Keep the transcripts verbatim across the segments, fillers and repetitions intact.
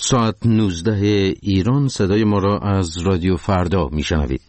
ساعت نوزده ایران، صدای ما را از رادیو فردا میشنوید.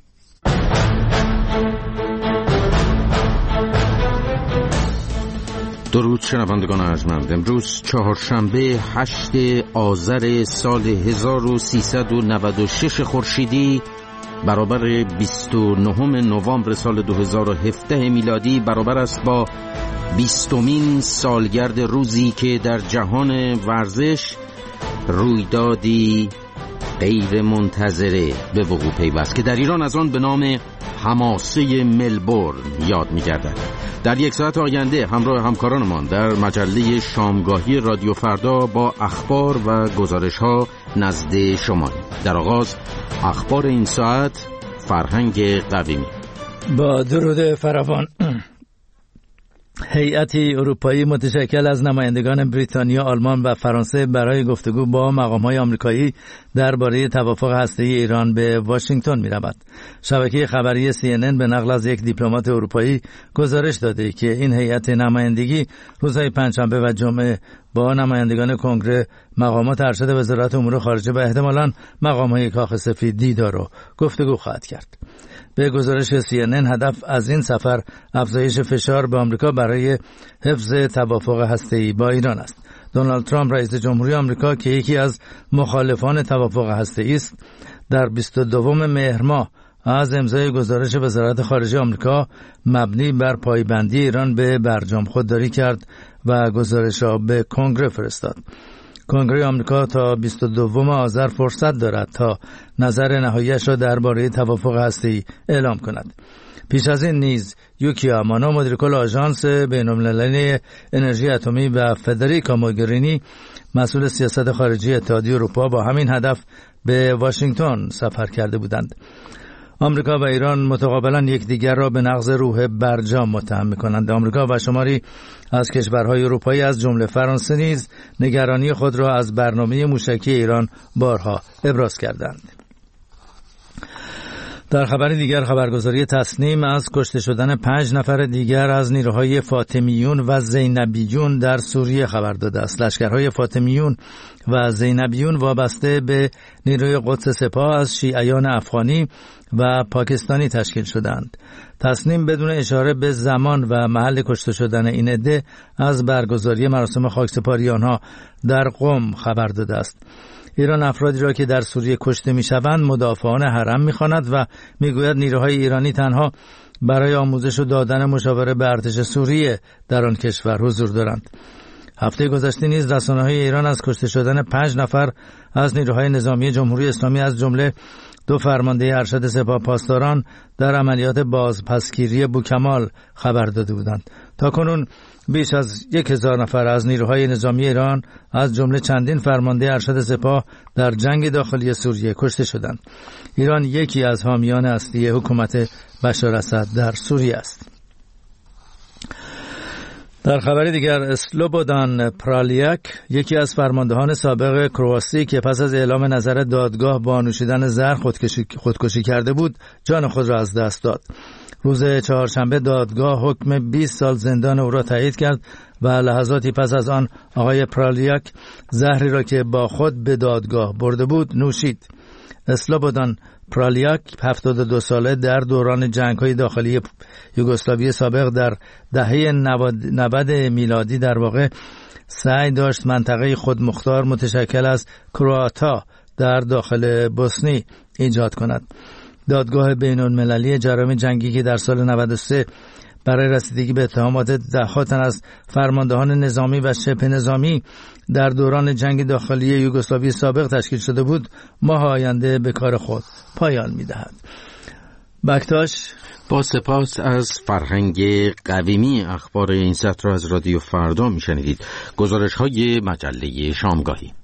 درود شنوندگان ارجمند. امروز چهارشنبه هشت آذر سال هزار و سیصد و نود و شش خورشیدی برابر بیست و نه نوامبر سال دو هزار و هفده میلادی برابر است با بیستمین سالگرد روزی که در جهان ورزش رویدادی غیر منتظره به وقوع پیوست که در ایران از آن به نام حماسه ملبورن یاد می‌گردد. در یک ساعت آینده همراه همکارانمان در مجله شامگاهی رادیو فردا با اخبار و گزارش‌ها نزد شما. در آغاز اخبار این ساعت، فرهنگ قویمی. با درود فراوان. هیئتی اروپایی متشکل از نمایندگان بریتانیا، آلمان و فرانسه برای گفتگو با مقام‌های آمریکایی درباره توافق هسته‌ای ایران به واشنگتن می‌رود. شبکه خبری سی ان ان به نقل از یک دیپلمات اروپایی گزارش داده که این هیئت نمایندگی روزهای پنجشنبه و جمعه با نمایندگان کنگره، مقامات ارشد وزارت امور خارجه و احتمالاً مقام‌های کاخ سفید دیدار و گفتگو خواهد کرد. به گزارش سی ان ان هدف از این سفر افزایش فشار به آمریکا برای حفظ توافق هسته‌ای با ایران است. دونالد ترامپ رئیس جمهوری آمریکا که یکی از مخالفان توافق هسته‌ای است، در بیست و دوم مهر ماه از امضای گزارش وزارت خارجه آمریکا مبنی بر پایبندی ایران به برجام خودداری کرد و گزارش را به کنگره فرستاد. کنگره آمریکا تا بیست و دوم آذر فرصت دارد تا نظر نهاییش را درباره توافق هسته‌ای اعلام کند. پیش از این نیز یوکی آمانو، مدیر کل آژانس بین‌المللی انرژی اتمی و فدریکا موگرینی، مسئول سیاست خارجی اتحادیه اروپا، با همین هدف به واشنگتن سفر کرده بودند. آمریکا و ایران متقابلا یکدیگر را به نقض روح برجام متهم می‌کنند. آمریکا و شماری از کشورهای اروپایی از جمله فرانسه نیز نگرانی خود را از برنامه موشکی ایران بارها ابراز کردند. در خبر دیگر، خبرگزاری تصنیم از کشته شدن پنج نفر دیگر از نیروهای فاطمیون و زینبیون در سوریه خبر داده است. لشکرهای فاطمیون و زینبیون وابسته به نیروی قدس سپاه از شیعیان افغانی و پاکستانی تشکیل شدند. تصنیم بدون اشاره به زمان و محل کشته شدن این عده از برگزاری مراسم خاکسپاری آنها در قم خبر داده است. ایران افرادی را که در سوریه کشته می‌شوند مدافعان حرم می‌خواند و می‌گوید نیروهای ایرانی تنها برای آموزش و دادن مشاوره به ارتش سوریه در آن کشور حضور دارند. هفته گذشته نیز رسانه‌های ایران از کشته شدن پنج نفر از نیروهای نظامی جمهوری اسلامی از جمله دو فرمانده ارشد سپاه پاسداران در عملیات بازپسگیری بوکمال خبر داده بودند. تاکنون بیش از یک هزار نفر از نیروهای نظامی ایران از جمله چندین فرمانده ارشد سپاه در جنگ داخلی سوریه کشته شدند. ایران یکی از حامیان اصلی حکومت بشار اسد در سوریه است. در خبر دیگر، اسلوبودان پرالیاک، یکی از فرماندهان سابق کرواسی که پس از اعلام نظر دادگاه با نوشیدن زهر خودکشی, خودکشی کرده بود، جان خود را از دست داد. روز چهارشنبه دادگاه حکم بیست سال زندان او را تایید کرد و لحظاتی پس از آن آقای پرالیاک زهری را که با خود به دادگاه برده بود نوشید. اسلوبودان پرالیاک هفتاد و دو ساله در دوران جنگ‌های داخلی یوگسلاوی سابق در دهه نود میلادی در واقع سعی داشت منطقه خودمختار متشکل از کرواتا در داخل بوسنی ایجاد کند. دادگاه بین‌المللی جرایم جنگی که در سال نود و سه برای رسیدگی به اتهامات ده‌ها تن از فرماندهان نظامی و شبه نظامی در دوران جنگ داخلی یوگسلاوی سابق تشکیل شده بود، ماه آینده به کار خود پایان می‌دهد. بکتاش، با سپاس از فرهنگ قویمی اخبار این سطر را از رادیو فردا میشنیدید. گزارش‌های مجله شامگاهی.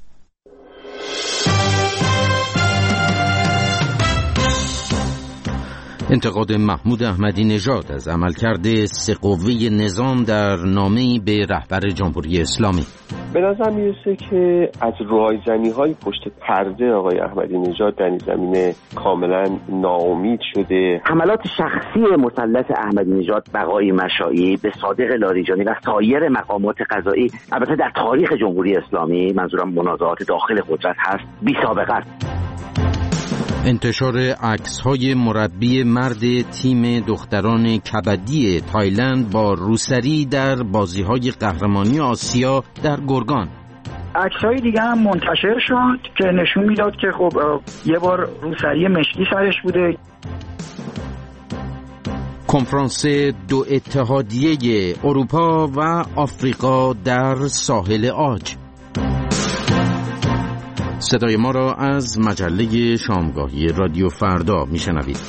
انتقاد محمود احمدی نژاد از عملکرد سه قوه نظام در نامه‌ای به رهبر جمهوری اسلامی. به نظر میرسه که از رایزنی‌های پشت پرده آقای احمدی نژاد در این زمینه کاملا ناامید شده. حملات شخصی مسلط احمدی نژاد، بقای مشائی، به صادق لاریجانی و سایر مقامات قضایی، البته در تاریخ جمهوری اسلامی، منظورم منازعات داخل قدرت هست، بی سابقه است. انتشار عکس‌های مربی مرد تیم دختران کبدی تایلند با روسری در بازی‌های قهرمانی آسیا در گرگان. عکس‌های دیگه هم منتشر شد که نشون میداد که خب یه بار روسری مشکی سرش بوده. کنفرانس دو اتحادیه اروپا و آفریقا در ساحل عاج. صدای ما را از مجله شامگاهی رادیو فردا میشنوید.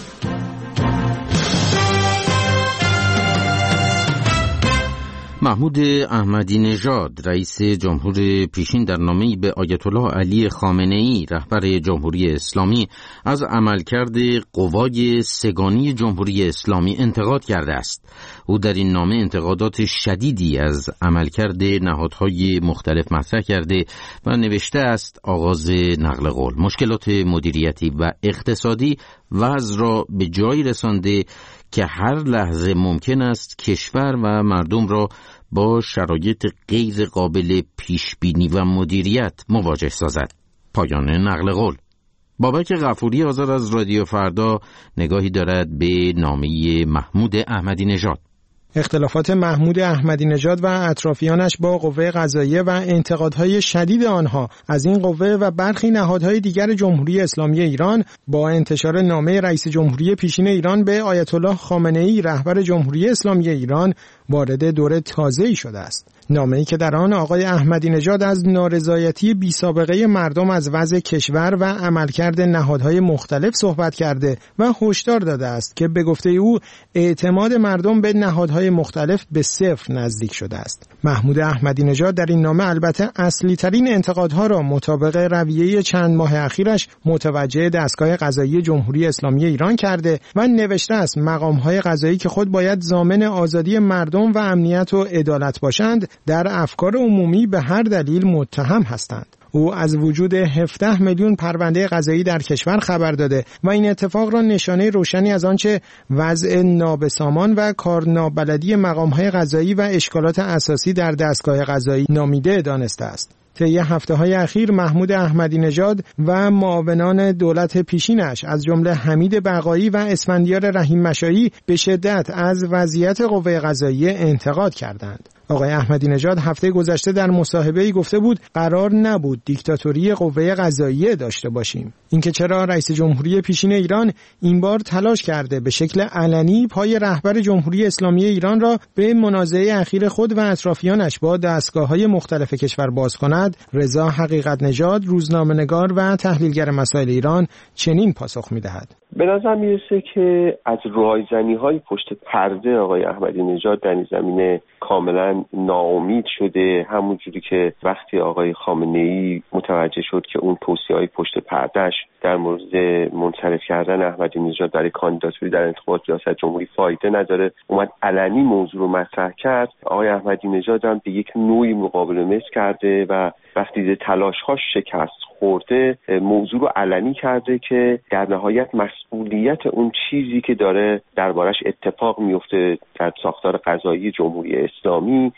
محمود احمدی نژاد رئیس جمهور پیشین در نامه‌ای به آیت الله علی خامنه‌ای رهبر جمهوری اسلامی از عملکرد قوای سگانی جمهوری اسلامی انتقاد کرده است. او در این نامه انتقادات شدیدی از عملکرد نهادهای مختلف مطرح کرده و نوشته است آغاز نقل قول، مشکلات مدیریتی و اقتصادی وضع را به جایی رسانده که هر لحظه ممکن است کشور و مردم را با شرایط غیر قابل پیشبینی و مدیریت مواجه سازد. پایان نقل قول. بابک غفوری آزاد از رادیو فردا نگاهی دارد به نامه محمود احمدی نژاد. اختلافات محمود احمدی نژاد و اطرافیانش با قوه قضاییه و انتقادهای شدید آنها از این قوه و برخی نهادهای دیگر جمهوری اسلامی ایران با انتشار نامه رئیس جمهوری پیشین ایران به آیت الله خامنه‌ای رهبر جمهوری اسلامی ایران وارد دوره تازه‌ای شده است. نامه‌ای که در آن آقای احمدی نژاد از نارضایتی بی‌سابقه مردم از وضع کشور و عملکرد نهادهای مختلف صحبت کرده و هشدار داده است که به گفته او اعتماد مردم به نهادهای مختلف به صفر نزدیک شده است. محمود احمدی نژاد در این نامه البته اصلی ترین انتقادها را مطابق رویه چند ماه اخیرش متوجه دستگاه قضایی جمهوری اسلامی ایران کرده و نوشته است مقام‌های قضایی که خود باید ضامن آزادی مردم و امنیت و عدالت باشند در افکار عمومی به هر دلیل متهم هستند. او از وجود هفده میلیون پرونده قضایی در کشور خبر داده و این اتفاق را نشانه روشنی از آنچه وضع نابسامان و کارنابلدی مقام‌های قضایی و اشکالات اساسی در دستگاه قضایی نامیده دانسته است. طی هفته‌های اخیر محمود احمدی نژاد و معاونان دولت پیشینش از جمله حمید بقایی و اسفندیار رحیم مشایی به شدت از وضعیت قوه قضاییه انتقاد کردند. آقای احمدی نژاد هفته گذشته در مصاحبه‌ای گفته بود قرار نبود دیکتاتوری قوه قضاییه داشته باشیم. اینکه چرا رئیس جمهوری پیشین ایران این بار تلاش کرده به شکل علنی پای رهبر جمهوری اسلامی ایران را به منازعه اخیر خود و اطرافیانش با دستگاه‌های مختلف کشور باز کند، رضا حقیقت نژاد، روزنامه‌نگار و تحلیلگر مسائل ایران چنین پاسخ می‌دهد. به نظر میرسه که از رایزنی‌های پشت پرده آقای احمدی نژاد در این زمینه کاملا ناامید شده، همونجوری که وقتی آقای خامنه‌ای متوجه شد که اون توصیه‌های پشت پردهش در مورد منصرف کردن احمدی نژاد در کاندیداتوری در انتخابات ریاست جمهوری فایده نداره، اومد علنی موضوع رو مطرح کرد. آقای احمدی نژاد هم به یک نوعی مقابله مس کرده و وقتی دیده تلاش‌هاش شکست خورده موضوع رو علنی کرده که در نهایت مسئولیت اون چیزی که داره دربارش اتفاق میفته در ساختار قضایی جمهوری اسلامی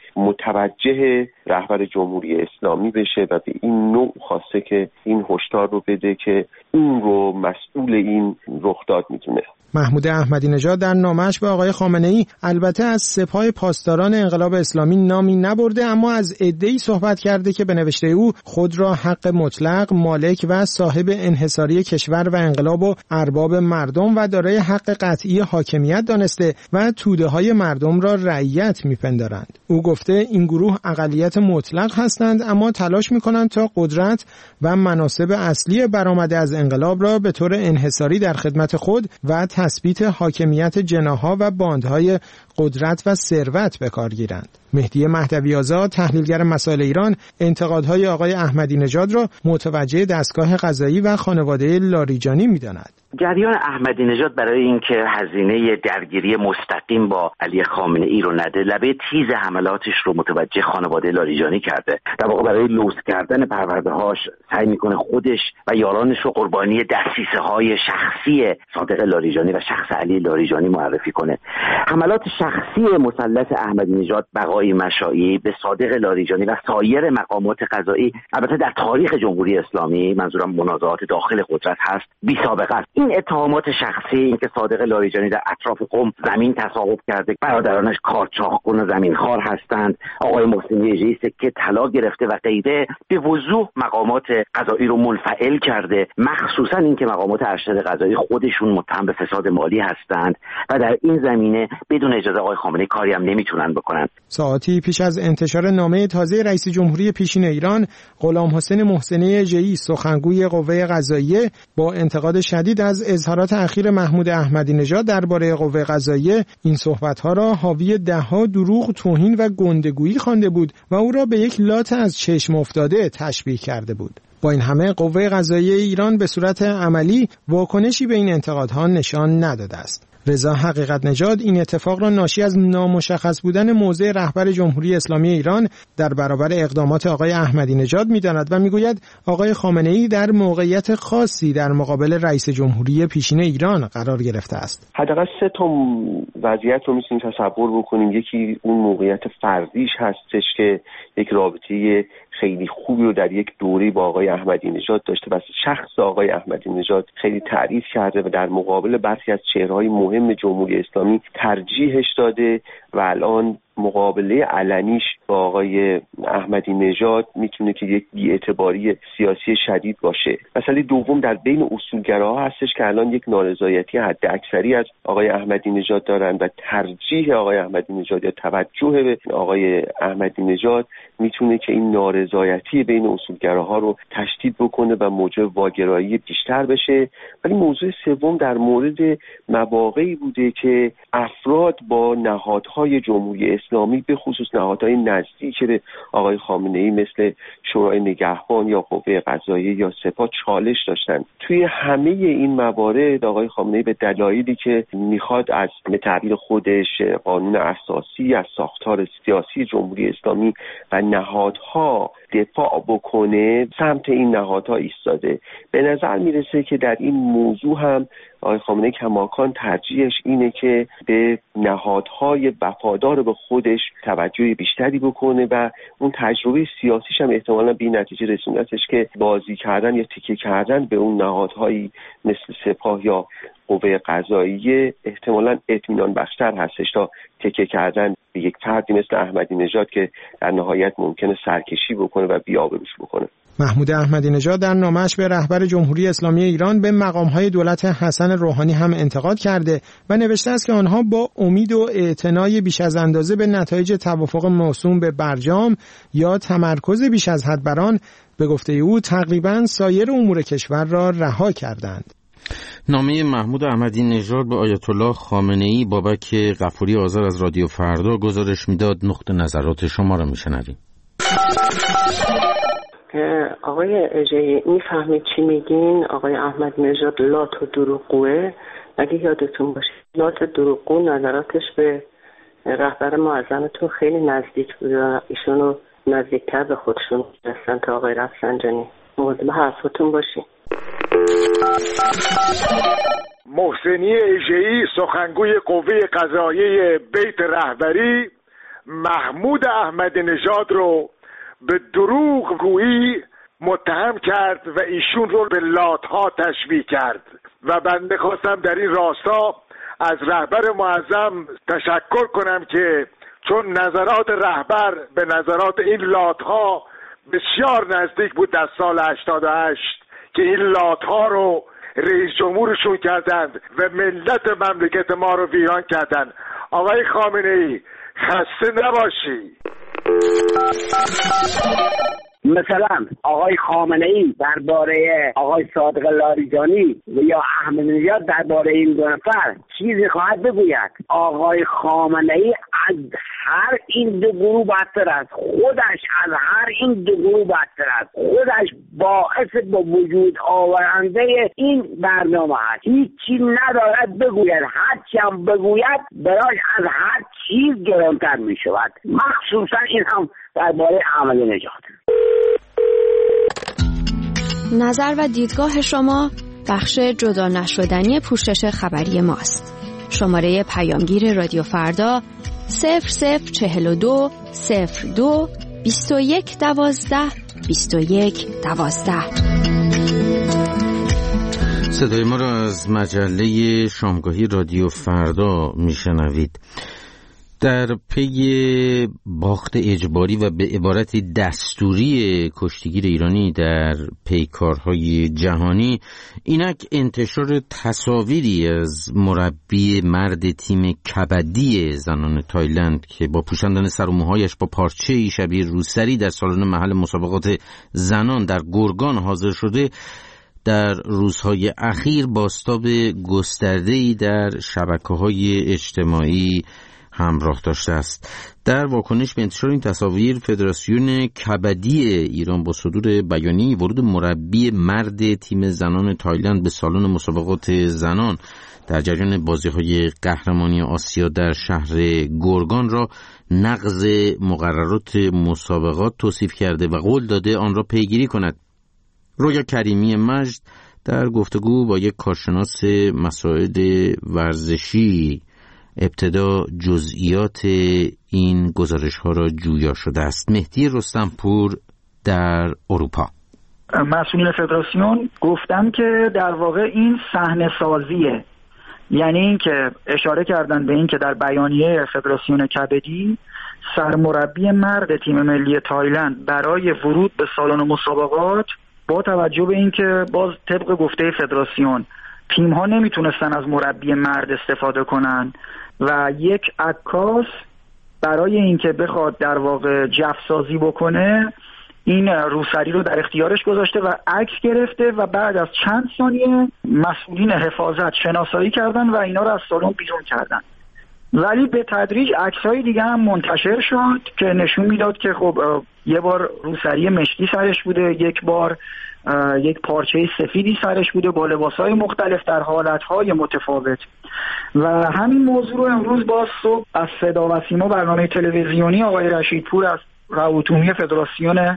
متوجه رهبر جمهوری اسلامی بشه و به این نوع خواسته که این هشدار رو بده که اون رو مسئول این رخداد میدونه. محمود احمدی نژاد در نامه‌اش به آقای خامنه‌ای البته از سپاه پاسداران انقلاب اسلامی نامی نبرده، اما از عده‌ای صحبت کرده که به نوشته او خود را حق مطلق، مالک و صاحب انحصاری کشور و انقلاب و ارباب مردم و دارای حق قطعی حاکمیت دانسته و توده‌های مردم را رعیت می‌پندارند. او گفته این گروه اقلیت مطلق هستند اما تلاش می‌کنند تا قدرت و مناصب اصلی برآمده از انقلاب را به طور انحصاری در خدمت خود و تثبیت حاکمیت جناح‌ها و باندهای قدرت و ثروت به کار گیرند. مهدی مهدوی آزاد، تحلیلگر مسائل ایران، انتقادهای آقای احمدی نژاد را متوجه دستگاه قضایی و خانواده لاریجانی می‌داند. جریان احمدی نژاد برای اینکه هزینه درگیری مستقیم با علی خامنه ای رو نده، لبه تیز حملاتش رو متوجه خانواده لاریجانی کرده. در واقع برای لوس کردن پرورده‌هاش سعی میکنه خودش و یارانش رو قربانی دسیسه‌های شخصی صادق لاریجانی و شخص علی لاریجانی معرفی کنه. حملات شخصی مسلط احمدی نژاد بقای مشائی به صادق لاریجانی و سایر مقامات قضایی، البته در تاریخ جمهوری اسلامی، منظورم منازعات داخل قدرت هست، بی سابقه است. این اتهامات شخصی، اینکه صادق لاریجانی در اطراف قم زمین تصاحب کرده، برادرانش کارچاخ‌کن و زمینخوار هستند، آقای محسنی ژی سکه طلا گرفته و غیره، به وضوح مقامات قضایی رو منفعل کرده. مخصوصا اینکه مقامات ارشد قضایی خودشون متهم به فساد مالی هستند و در این زمینه بدون اجازه آقای خامنه‌ای کاری هم نمیتونن بکنن. ساعتی پیش از انتشار نامه تازه رئیس جمهوری پیشین ایران، غلام حسین محسنی ژی، سخنگوی قوه قضاییه، با انتقاد شدید از اظهارات اخیر محمود احمدی نژاد درباره قوه قضاییه، این صحبت‌ها را حاوی ده‌ها دروغ، توهین و گندگویی خوانده بود و او را به یک لات از چشم افتاده تشبیه کرده بود. با این همه قوه قضاییه ایران به صورت عملی واکنشی به این انتقادها نشان نداده است. رضا حقیقت نژاد این اتفاق را ناشی از نامشخص بودن موضع رهبر جمهوری اسلامی ایران در برابر اقدامات آقای احمدی نژاد می‌داند و می‌گوید آقای خامنه‌ای در موقعیت خاصی در مقابل رئیس جمهوری پیشین ایران قرار گرفته است. حداقل سه تا وضعیت رو می‌تونیم تصور بکنیم. یکی اون موقعیت فردیش هستش که یک رابطه خیلی خوبی رو در یک دوره با آقای احمدی نژاد داشته و شخص آقای احمدی نژاد خیلی تعریف کرده و در مقابل برخی از چهره‌های مهم جمهوری اسلامی ترجیحش داده و الان مقابله علنیش با آقای احمدی نژاد میتونه که یک بی‌اعتباری سیاسی شدید باشه. مسئله دوم در بین اصولگراها هستش که الان یک نارضایتی حد اکثری از آقای احمدی نژاد دارن و ترجیح آقای احمدی نژاد یا توجه به آقای احمدی نژاد میتونه که این نارضایتی بین اصولگراها رو تشدید بکنه و موجب واگرایی بیشتر بشه. ولی موضوع سوم در مورد مواقعی بوده که افراد با نهادهای جمهوری اسلامی به خصوص نهادهای نزدیک به آقای خامنه‌ای مثل شورای نگهبان یا قوه قضاییه یا سپاه چالش داشتن. توی همه این موارد آقای خامنه‌ای به دلایلی که میخواد از به تعبیر خودش قانون اساسی از ساختار سیاسی جمهوری اسلامی و نهادها دفاع بکنه، سمت این نهادها ایستاده. به نظر میرسه که در این موضوع هم آقای خامنه‌ای کماکان ترجیحش اینه که به نهادهای وفادار به خودش توجه بیشتری بکنه و اون تجربه سیاسیش هم احتمالاً به این نتیجه رسوندتش که بازی کردن یا تکیه کردن به اون نهادهایی مثل سپاه یا قوه قضاییه احتمالاً اطمینان بخشتر هستش تا تکیه کردن به یک فردی مثل احمدی نژاد که در نهایت ممکنه سرکشی بکنه و بی‌آبروش بکنه. محمود احمدی نژاد در نامه‌اش به رهبر جمهوری اسلامی ایران به مقام‌های دولت حسن روحانی هم انتقاد کرده و نوشته است که آنها با امید و اعتنای بیش از اندازه به نتایج توافق موسوم به برجام یا تمرکز بیش از حد بر آن، به گفته او تقریباً سایر امور کشور را رها کردند. نامه محمود احمدی نژاد به آیت الله خامنه‌ای بابک غفوری آذر از رادیو فردا گزارش میداد. نقطه نظرات شما را میشنویم. آقای ژی میفهمید چی میگین؟ آقای احمدی نژاد لات و دروغگوه. اگه یادتون باشه لات دروغگو نظراتش به رهبر معظمتون خیلی نزدیک بود و ایشونو نزدیکتر به خودشون رسن تا آقای رفسنجانی. مواظب حرفاتون باشین. محسنی ژی، سخنگوی قوه قضاییه بیت رهبری، محمود احمدی نژاد رو به دروغ گویی متهم کرد و ایشون رو به لات‌ها تشبیه کرد و بنده خواستم در این راستا از رهبر معظم تشکر کنم که چون نظرات رهبر به نظرات این لات‌ها بسیار نزدیک بود در سال هشتاد و هشت که این لات‌ها رو رئیس جمهورشون کردند و ملت مملکت ما رو ویران کردند. آقای خامنه‌ای خسته نباشی. مثلا آقای خامنه‌ای درباره آقای صادق لاریجانی یا احمدی نژاد درباره این دو نفر چیزی خواهد بگوید. آقای خامنه‌ای از هر این دو گروه بدتر است، خودش از هر این دو گروه بدتر است، خودش باعث با وجود آورنده این برنامه است. هیچی ندارد بگوید، هرچی هم بگوید برای از هر چیز گرانتر می شود، مخصوصا این هم درباره احمدی نژاد. نظر و دیدگاه شما بخش جدا نشدنی پوشش خبری ماست. شماره پیامگیر رادیو فردا صفر صفر چهل و دو صفر دو بیست و یک دوازده بیست و یک دوازده. صدای ما را از مجله شامگاهی رادیو فردا میشنوید. در پی باخت اجباری و به عبارت دستوری کشتیگیر ایرانی در پیکارهای جهانی، اینک انتشار تصاویری از مربی مرد تیم کبدی زنان تایلند که با پوشاندن سر و موهایش با پارچه‌ای شبیه روسری در سالن محل مسابقات زنان در گرگان حاضر شده، در روزهای اخیر بازتاب گسترده‌ای در شبکه‌های اجتماعی همراه داشته است. در واکنش به انتشار این تصاویر، فدراسیون کبدی ایران با صدور بیانیه ورود مربی مرد تیم زنان تایلند به سالن مسابقات زنان در جریان بازی‌های قهرمانی آسیا در شهر گرگان را نقض مقررات مسابقات توصیف کرده و قول داده آن را پیگیری کند. رویا کریمی مجد در گفتگو با یک کارشناس مسائل ورزشی ابتدا جزئیات این گزارش ها را جویا شده است. مهدی رستمپور در اروپا. مسئولین فدراسیون گفتن که در واقع این صحنه سازیه، یعنی این که اشاره کردن به این که در بیانیه فدراسیون کبدی سرمربی مرد تیم ملی تایلند برای ورود به سالن مسابقات با توجه به این که باز طبق گفته فدراسیون تیم ها نمیتونستن از مربی مرد استفاده کنن و یک عکاس برای اینکه بخواد در واقع جفسازی بکنه این روسری رو در اختیارش گذاشته و عکس گرفته و بعد از چند ثانیه مسئولین حفاظت شناسایی کردن و اینا رو از سالن بیرون کردن. ولی به تدریج عکس‌های دیگه هم منتشر شد که نشون میداد که خب یه بار روسری مشکی سرش بوده، یک بار یک پارچه سفیدی سرش بوده با لباسهای مختلف در حالتهای متفاوت. و همین موضوع رو امروز باز صبح از صدا و سیما برنامه تلویزیونی آقای رشیدپور از رئیس فدراسیون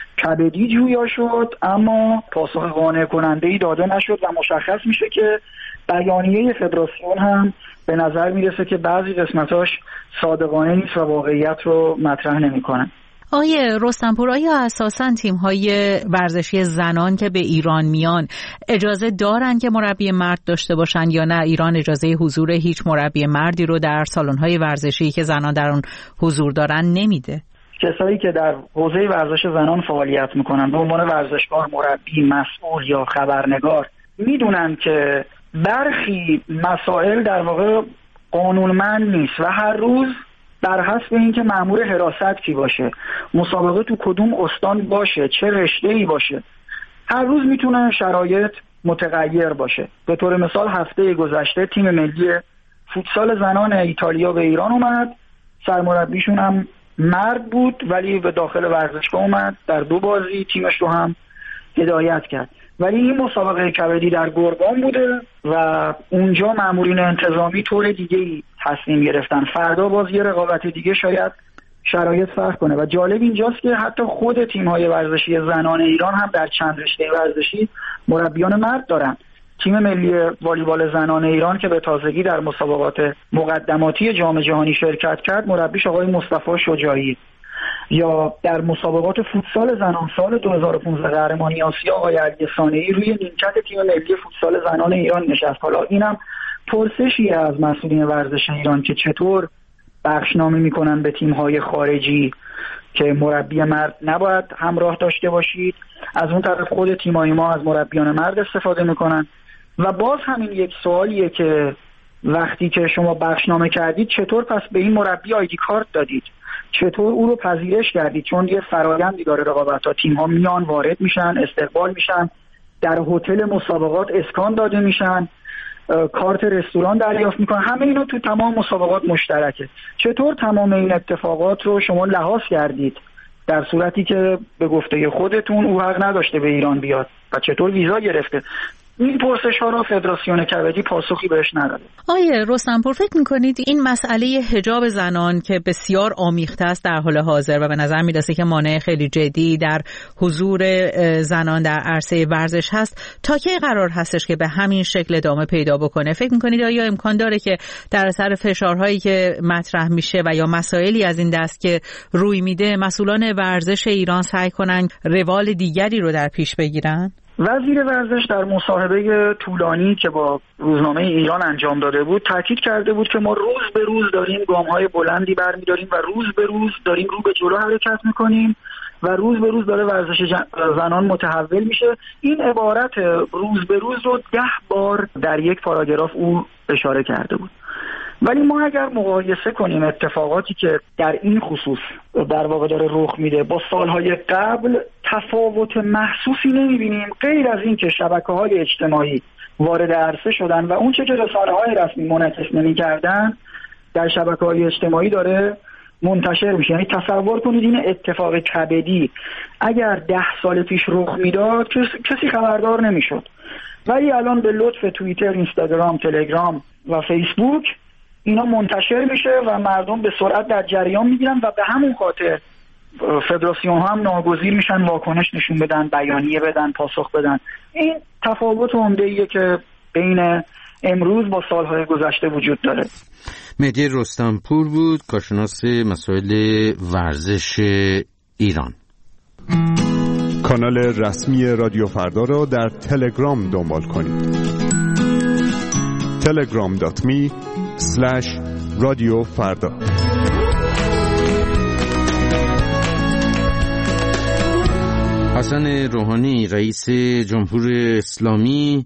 کبدی جویا شد، اما پاسخ قانع کننده‌ای داده نشد و مشخص میشه که بیانیه فدراسیون هم به نظر میرسه که بعضی قسمتاش صادقانه نیست و واقعیت رو مطرح نمیکنن. آقای رستمپور، آیا اساساً تیم‌های ورزشی زنان که به ایران میان اجازه دارن که مربی مرد داشته باشن یا نه ایران اجازه حضور هیچ مربی مردی رو در سالن‌های ورزشی که زنان در اون حضور دارن نمیده؟ کسایی که در حوزه ورزش زنان فعالیت میکنن به عنوان ورزشکار، مربی، مسئول یا خبرنگار میدونن که برخی مسائل در واقع قانونمند نیست و هر روز در حسب اینکه مأمور حراست کی باشه، مسابقه تو کدوم استان باشه، چه رشته‌ای باشه، هر روز میتونه شرایط متغیر باشه. به طور مثال هفته گذشته تیم ملی فوتسال زنان ایتالیا به ایران اومد، سرمربیشون هم مرد بود ولی به داخل ورزشگاه اومد، در دو بازی تیمش رو هم هدایت کرد. ولی این مسابقه کبدی در گرگان بوده و اونجا مامورین انتظامی طور دیگه‌ای تصمیم گرفتن. فردا باز یه رقابت دیگه شاید شرایط فرق کنه و جالب اینجاست که حتی خود تیم‌های ورزشی زنان ایران هم در چند رشته ورزشی مربیان مرد دارن. تیم ملی والیبال زنان ایران که به تازگی در مسابقات مقدماتی جام جهانی شرکت کرد، مربیش آقای مصطفی شجاعی. یا در مسابقات فوتسال زنان سال دو هزار و پانزده قهرمانی آسیا آقای علی ثانیی روی نیمکت تیم ملی فوتسال زنان ایران نشست. حالا اینم پرسشی از مسئولین ورزش ایران که چطور بخشنامه میکنن به تیم‌های خارجی که مربی مرد نباید همراه داشته باشید، از اون طرف خود تیم‌های ما از مربیان مرد استفاده میکنن. و باز همین یک سوالیه که وقتی که شما بخشنامه کردید چطور پس به این مربی آیدی کارت دادید؟ چطور او رو پذیرش کردید؟ چون یه فرایندی داره رقابت‌ها، تیم‌ها میان وارد میشن، استقبال میشن، در هتل مسابقات اسکان داده میشن، کارت رستوران دریافت میکنن، همه اینا تو تمام مسابقات مشترکه. چطور تمام این اتفاقات رو شما لحاظ کردید در صورتی که به گفته خودتون او حق نداشته به ایران بیاد و چطور ویزا گرفته؟ این پرسش ها را فدراسیون کبدی پاسخی بهش نداده. آیه رستمپور، فکر میکنید این مسئله حجاب زنان که بسیار آمیخته است در حال حاضر و به نظر میرسه که مانع خیلی جدی در حضور زنان در عرصه ورزش هست، تا کی قرار هستش که به همین شکل ادامه پیدا بکنه؟ فکر میکنید آیا امکان داره که در اثر فشارهایی که مطرح میشه و یا مسائلی از این دست که روی میده مسئولان ورزش ایران سعی کنن روال دیگری رو در پیش بگیرن؟ وزیر ورزش در مصاحبه طولانی که با روزنامه ایران انجام داده بود تاکید کرده بود که ما روز به روز داریم گام‌های بلندی برمی‌داریم و روز به روز داریم رو به جلو حرکت می‌کنیم و روز به روز داره ورزش زنان متحول میشه. این عبارت روز به روز رو ده بار در یک پاراگراف او اشاره کرده بود. ولی ما اگر مقایسه کنیم اتفاقاتی که در این خصوص در واقع داره رخ میده با سالهای قبل، تفاوت محسوسی نمیبینیم غیر از این که شبکه‌های اجتماعی وارد عرصه شدن و اون چه که رسانه‌های رسمی منعکس نمی‌کردن در شبکه‌های اجتماعی داره منتشر میشه. یعنی تصور کنید این اتفاق کبدی اگر ده سال پیش رخ میداد کسی خبردار نمیشد، ولی الان به لطف توییتر، اینستاگرام، تلگرام و فیسبوک اینا منتشر میشه و مردم به سرعت در جریان میگیرن و به همون خاطر فدراسیون ها هم ناگزیر میشن واکنش نشون بدن، بیانیه بدن، پاسخ بدن. این تفاوت عمده‌ایه که بین امروز با سالهای گذشته وجود داره. مهدی رستمپور بود، کارشناس مسائل ورزش ایران. کانال رسمی رادیو فردا را در تلگرام دنبال کنید. تلگرام دات می اسلش رادیو فردا. حسن روحانی رئیس جمهوری اسلامی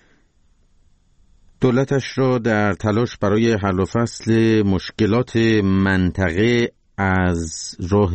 دولتش را در تلاش برای حل و فصل مشکلات منطقه از راه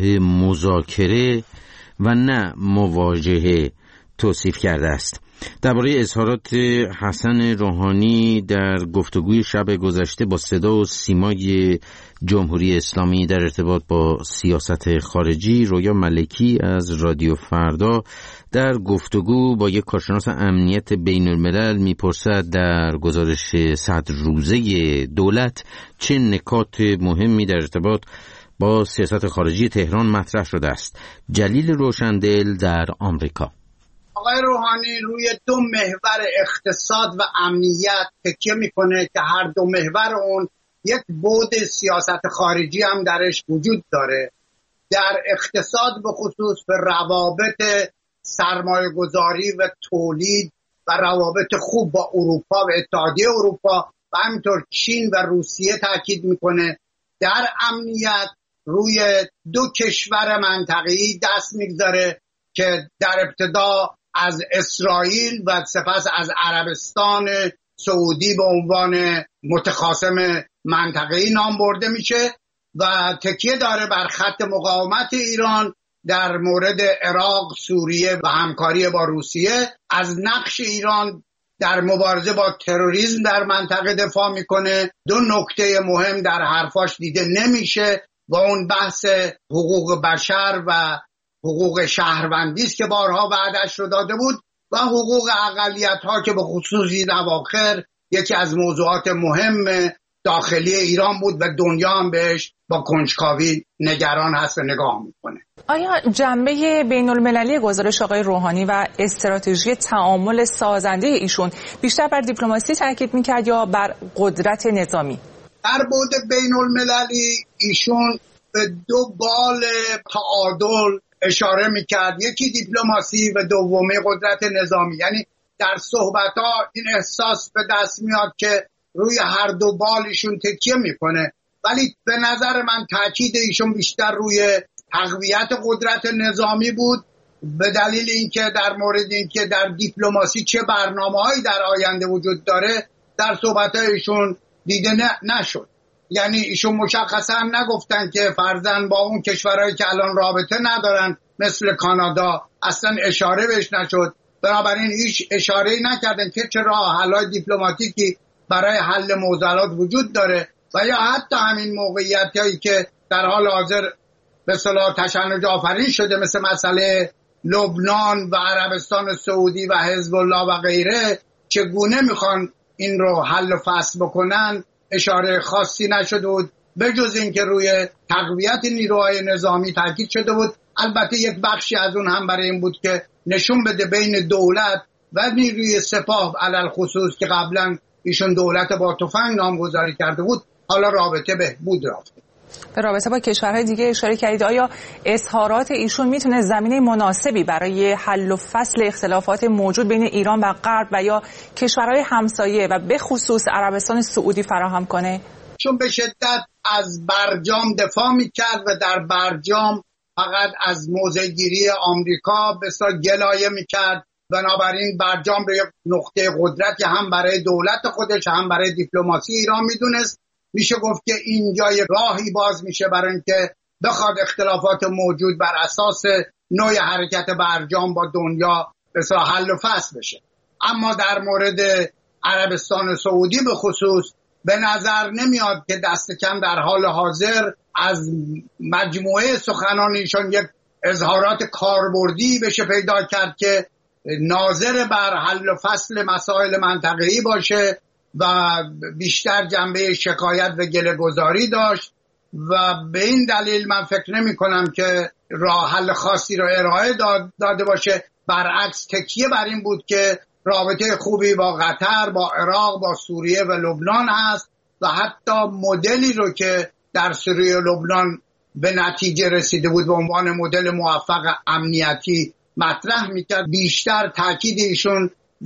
مذاکره و نه مواجهه توصیف کرده است. درباره اظهارات حسن روحانی در گفتگوی شب گذشته با صدا و سیمای جمهوری اسلامی در ارتباط با سیاست خارجی، رویا ملکی از رادیو فردا در گفتگو با یک کارشناس امنیت بین الملل میپرسد در گزارش صد روزه دولت چه نکات مهمی در ارتباط با سیاست خارجی تهران مطرح شده است. جلیل روشندل در آمریکا. آقای روحانی روی دو محور اقتصاد و امنیت تکیه میکنه که هر دو محور اون یک بعد سیاست خارجی هم درش وجود داره. در اقتصاد به خصوص به روابط سرمایه گذاری و تولید و روابط خوب با اروپا و اتحادیه اروپا و همینطور چین و روسیه تاکید میکنه. در امنیت روی دو کشور منطقه‌ای دست میگذاره که در ابتدا از اسرائیل و سپس از عربستان سعودی به عنوان متخاصم منطقه‌ای نام برده میشه و تکیه داره بر خط مقاومت ایران در مورد عراق، سوریه و همکاری با روسیه. از نقش ایران در مبارزه با تروریسم در منطقه دفاع میکنه. دو نکته مهم در حرفاش دیده نمیشه و اون بحث حقوق بشر و حقوق شهروندی است که بارها وعده‌اش رو داده بود و حقوق اقلیت‌ها که به خصوص این اواخر یکی از موضوعات مهم داخلی ایران بود و دنیا هم بهش با کنجکاوی نگران هست و نگاه میکنه. آیا جنبه بین المللی گزارش آقای روحانی و استراتژی تعامل سازنده ایشون بیشتر بر دیپلماسی تاکید میکرد یا بر قدرت نظامی؟ در بعد بین المللی ایشون به دو بال تعادل اشاره میکرد، یکی دیپلماسی و دومی قدرت نظامی. یعنی در صحبت‌ها این احساس به دست میاد که روی هر دو بالشون تکیه میکنه، ولی به نظر من تاکید ایشون بیشتر روی تقویت قدرت نظامی بود به دلیل اینکه در مورد اینکه در دیپلماسی چه برنامه‌هایی در آینده وجود داره در صحبت‌های ایشون دیده نشد. یعنی ایشون مشخصا نگفتن که فرضاً با اون کشورهایی که الان رابطه ندارن مثل کانادا اصلا اشاره بهش نشد، بنابراین هیچ اشاره‌ای نکردن که چه راه حل‌های دیپلماتیکی برای حل معضلات وجود داره و یا حتی همین موقعیتایی که در حال حاضر به اصطلاح تشنج آفرین شده مثل مسئله لبنان و عربستان سعودی و حزب الله و غیره، چگونه میخوان این رو حل و فصل بکنن اشاره خاصی نشده بود، به جز اینکه روی تقویت نیروهای نظامی تاکید شده بود. البته یک بخشی از اون هم برای این بود که نشون بده بین دولت و نیروی سپاه علل خصوص که قبلا ایشون دولت با تفنگ نامگذاری کرده بود، حالا رابطه بهبود رفته. به رابطه با کشورهای دیگه اشاره کردید، آیا اظهارات ایشون میتونه زمینه مناسبی برای حل و فصل اختلافات موجود بین ایران و غرب و یا کشورهای همسایه و به خصوص عربستان سعودی فراهم کنه؟ چون به شدت از برجام دفاع میکرد و در برجام فقط از موضع‌گیری آمریکا بسیار گلایه میکرد، بنابراین برجام رو یک نقطه قدرت هم برای دولت خودش هم برای دیپلماسی ایران میدونست. میشه گفت که اینجا یک راهی باز میشه برای اینکه بخواد اختلافات موجود بر اساس نوع حرکت برجام با دنیا بسیار حل و فصل بشه. اما در مورد عربستان سعودی به خصوص به نظر نمیاد که دست کم در حال حاضر از مجموعه سخنان ایشان یک اظهارات کاربردی بشه پیدا کرد که ناظر بر حل و فصل مسائل منطقه‌ای باشه و بیشتر جنبه شکایت و گله‌گذاری داشت و به این دلیل من فکر نمی کنم که راه حل خاصی رو ارائه داد داده باشه. برعکس تکیه بر این بود که رابطه خوبی با قطر، با عراق، با سوریه و لبنان هست و حتی مدلی رو که در سوریه و لبنان به نتیجه رسیده بود به عنوان مدل موفق امنیتی مطرح میکرد. بیشتر تاکید ایشون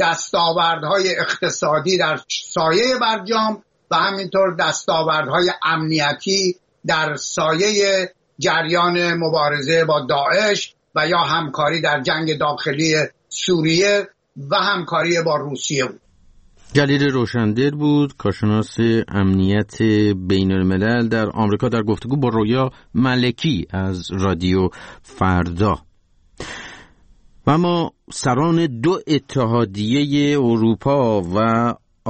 دستاوردهای اقتصادی در سایه برجام و همینطور دستاوردهای امنیتی در سایه جریان مبارزه با داعش و یا همکاری در جنگ داخلی سوریه و همکاری با روسیه بود. جلیل روشندر بود، کارشناس امنیت بین الملل در آمریکا، در گفتگو با رویا ملکی از رادیو فردا. و اما سران دو اتحادیه اروپا و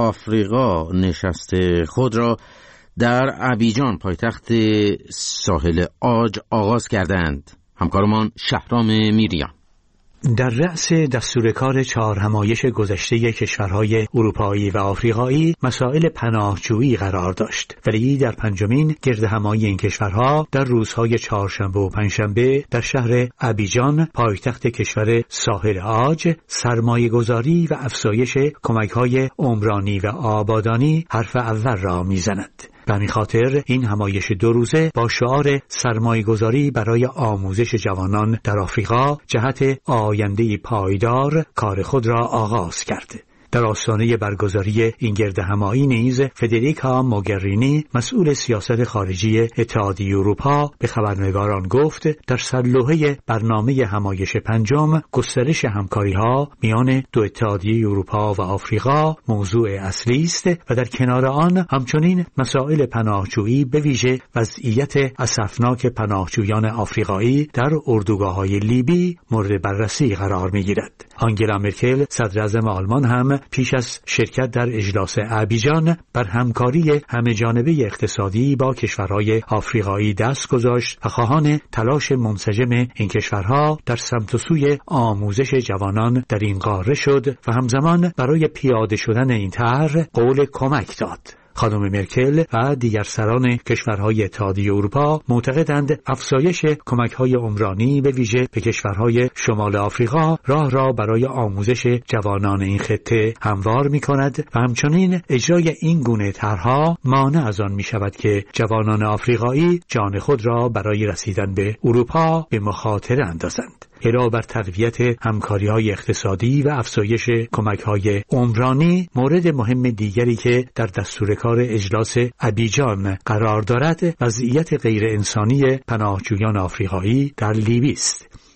آفریقا نشست خود را در ابیجان پایتخت ساحل عاج آغاز کردند. همکارمان شهرام میریان. در رأس دستور کار چهار همایش گذشته کشورهای اروپایی و آفریقایی مسائل پناهجویی قرار داشت، ولی در پنجمین گرد همایی این کشورها در روزهای چهارشنبه و پنجشنبه در شهر ابیجان پایتخت کشور ساحل عاج سرمایه‌گذاری و افزایش کمک‌های عمرانی و آبادانی حرف اول را می‌زند. به همین خاطر این همایش دو روزه با شعار سرمایه‌گذاری برای آموزش جوانان در آفریقا جهت آینده پایدار کار خود را آغاز کرد. در آستانه برگزاری این گرد همایی نیز فدریکا موگرینی مسئول سیاست خارجی اتحادیه اروپا به خبرنگاران گفت در سرلوحه برنامه همایش پنجم گسترش همکاری‌ها میان دو اتحادیه اروپا و آفریقا موضوع اصلی است و در کنار آن همچنین مسائل پناهجویی به ویژه وضعیت اسفناک پناهجویان آفریقایی در اردوگاه‌های لیبی مورد بررسی قرار می‌گیرد. آنگلا مرکل صدر اعظم آلمان هم پیش از شرکت در اجلاس ابیجان بر همکاری همه‌جانبه اقتصادی با کشورهای آفریقایی دست گذاشت و خواهان تلاش منسجم این کشورها در سمت و سوی آموزش جوانان در این قاره شد و همزمان برای پیاده شدن این طرح قول کمک داد. خانم مرکل و دیگر سران کشورهای اتحادیه اروپا معتقدند افزایش کمک‌های عمرانی به ویژه به کشورهای شمال آفریقا راه را برای آموزش جوانان این خطه هموار می‌کند و همچنین اجرای این گونه طرح‌ها مانع از آن می‌شود که جوانان آفریقایی جان خود را برای رسیدن به اروپا به مخاطره اندازند. علاوه بر تقویت همکاری‌های اقتصادی و افزایش کمک‌های عمرانی، مورد مهم دیگری که در دستور کار اجلاس ابیجان قرار دارد وضعیت غیر انسانی پناهجویان آفریقایی در لیبی است.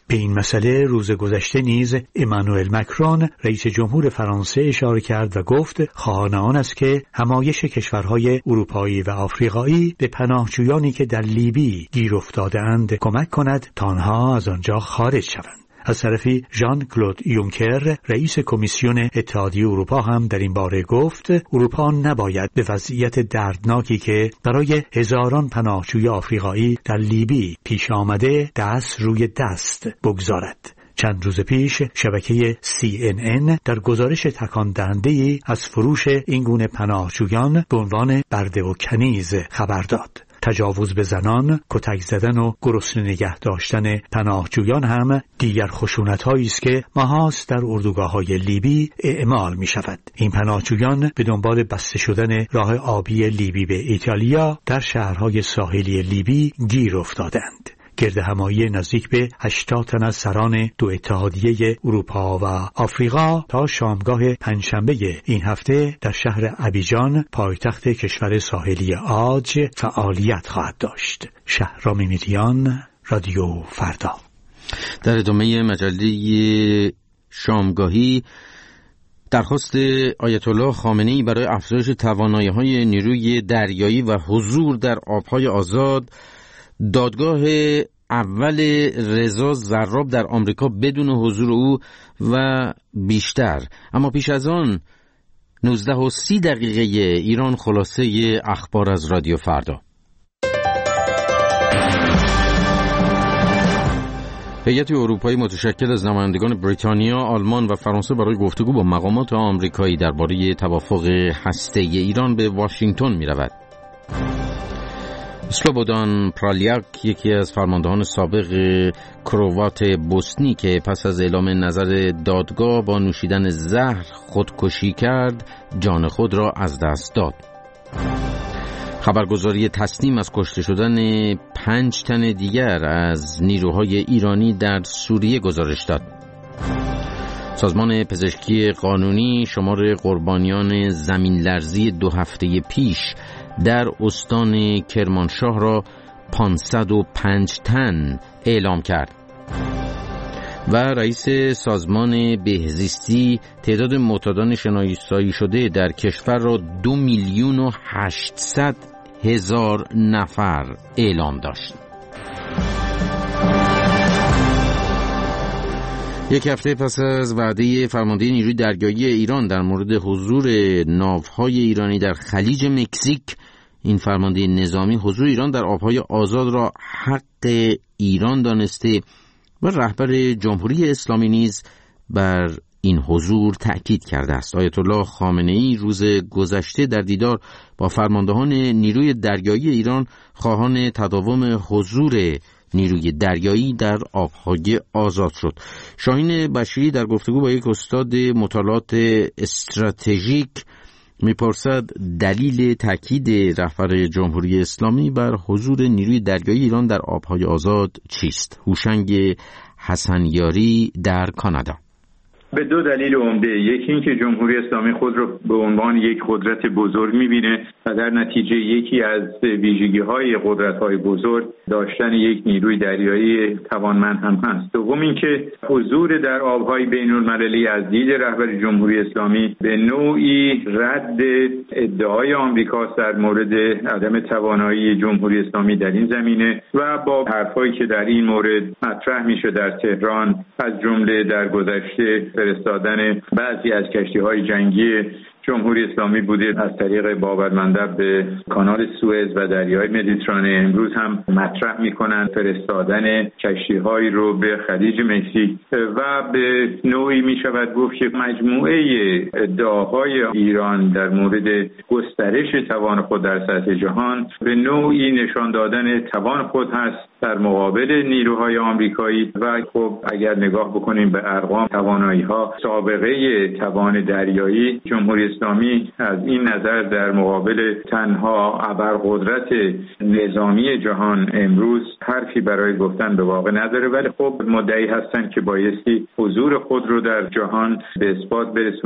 به این مسئله روز گذشته نیز امانوئل مکرون رئیس جمهور فرانسه اشاره کرد و گفت خواهان آن است که همایش کشورهای اروپایی و آفریقایی به پناهجویانی که در لیبی گیر افتاده‌اند کمک کند تا آنها از آنجا خارج شوند. از طرفی ژان کلود یونکر رئیس کمیسیون اتحادیه اروپا هم در این باره گفت اروپا نباید به وضعیت دردناکی که برای هزاران پناهجوی آفریقایی در لیبی پیش آمده دست روی دست بگذارد. چند روز پیش شبکه سی ان ان در گزارش تکان دهنده‌ای از فروش این گونه پناهجویان به عنوان برده و کنیز خبر داد. تجاوز به زنان، کتک زدن و گرسنه نگه داشتن پناهجویان هم دیگر خشونت‌هایی است که ماهاست در اردوگاه‌های لیبی اعمال می‌شود. این پناهجویان به دنبال بسته شدن راه آبی لیبی به ایتالیا در شهرهای ساحلی لیبی گیر افتادند. گردهمایی نزدیک به هشتاد تن از سران دو اتحادیه اروپا و آفریقا تا شامگاه پنجشنبه این هفته در شهر ابیجان پایتخت کشور ساحلی عاج فعالیت خواهد داشت. شهرام میریان، رادیو فردا. در ادامه مجله شامگاهی درخواست آیت الله خامنه‌ای برای افزایش توانایی‌های نیروی دریایی و حضور در آب‌های آزاد، دادگاه اول رضا زراب در آمریکا بدون حضور او و بیشتر. اما پیش از آن نوزده و سی دقیقه ایران، خلاصه اخبار از رادیو فردا. هیئت اروپایی متشکل از نمایندگان بریتانیا، آلمان و فرانسه برای گفتگو با مقامات آمریکایی درباره توافق هسته‌ای ایران به واشنگتن می‌رود. سلوبودان پرالیاک، یکی از فرماندهان سابق کروات بوسنی که پس از اعلام نظر دادگاه با نوشیدن زهر خودکشی کرد، جان خود را از دست داد. خبرگزاری تسنیم از کشته شدن پنج تن دیگر از نیروهای ایرانی در سوریه گزارش داد. سازمان پزشکی قانونی شمار قربانیان زمین لرزی دو هفته پیش در استان کرمانشاه را پانصد و پنج تن اعلام کرد و رئیس سازمان بهزیستی تعداد معتادان شناسایی شده در کشور را دو میلیون و هشتصد هزار نفر اعلام داشت. یک هفته پس از وعده فرمانده نیروی دریایی ایران در مورد حضور ناوهای ایرانی در خلیج مکزیک، این فرمانده نظامی حضور ایران در آبهای آزاد را حق ایران دانسته و رهبر جمهوری اسلامی نیز بر این حضور تأکید کرده است. آیت الله خامنه‌ای روز گذشته در دیدار با فرماندهان نیروی دریایی ایران خواهان تداوم حضور نیروی دریایی در آبهای آزاد شد. شاهین بشیری در گفتگو با یک استاد مطالعات استراتژیک میپرسد دلیل تاکید رهبر جمهوری اسلامی بر حضور نیروی دریایی ایران در آبهای آزاد چیست؟ هوشنگ حسنیاری در کانادا. به دو دلیل عمده. یکی این که جمهوری اسلامی خود را به عنوان یک قدرت بزرگ می‌بینه و در نتیجه یکی از ویژگی‌های قدرت‌های بزرگ داشتن یک نیروی دریایی توانمند هم هست. دوم این که حضور در آب‌های بین‌المللی از دید رهبر جمهوری اسلامی به نوعی رد ادعای آمریکا در مورد عدم توانایی جمهوری اسلامی در این زمینه و با حرفایی که در این مورد مطرح میشه در تهران، از جمله در گذشته فرستادن بعضی از کشتی‌های جنگی جمهوری اسلامی بوده از طریق باب‌المندب به کانال سوئز و دریای مدیترانه، امروز هم مطرح می‌کنند فرستادن کشتی‌هایی رو به خلیج مکزیک و به نوعی می‌شود گفت که مجموعه ادعاهای ایران در مورد گسترش توان خود در سطح جهان به نوعی نشان دادن توان خود هست در مقابل نیروهای آمریکایی. و خب اگر نگاه بکنیم به ارقام توانایی‌ها، سابقه توان دریایی جمهوری اسلامی از این نظر در مقابل تنها ابرقدرت نظامی جهان امروز حرفی برای گفتن به واقع نداره، ولی خب مدعی هستند که بایستی حضور خود رو در جهان به اثبات برسونند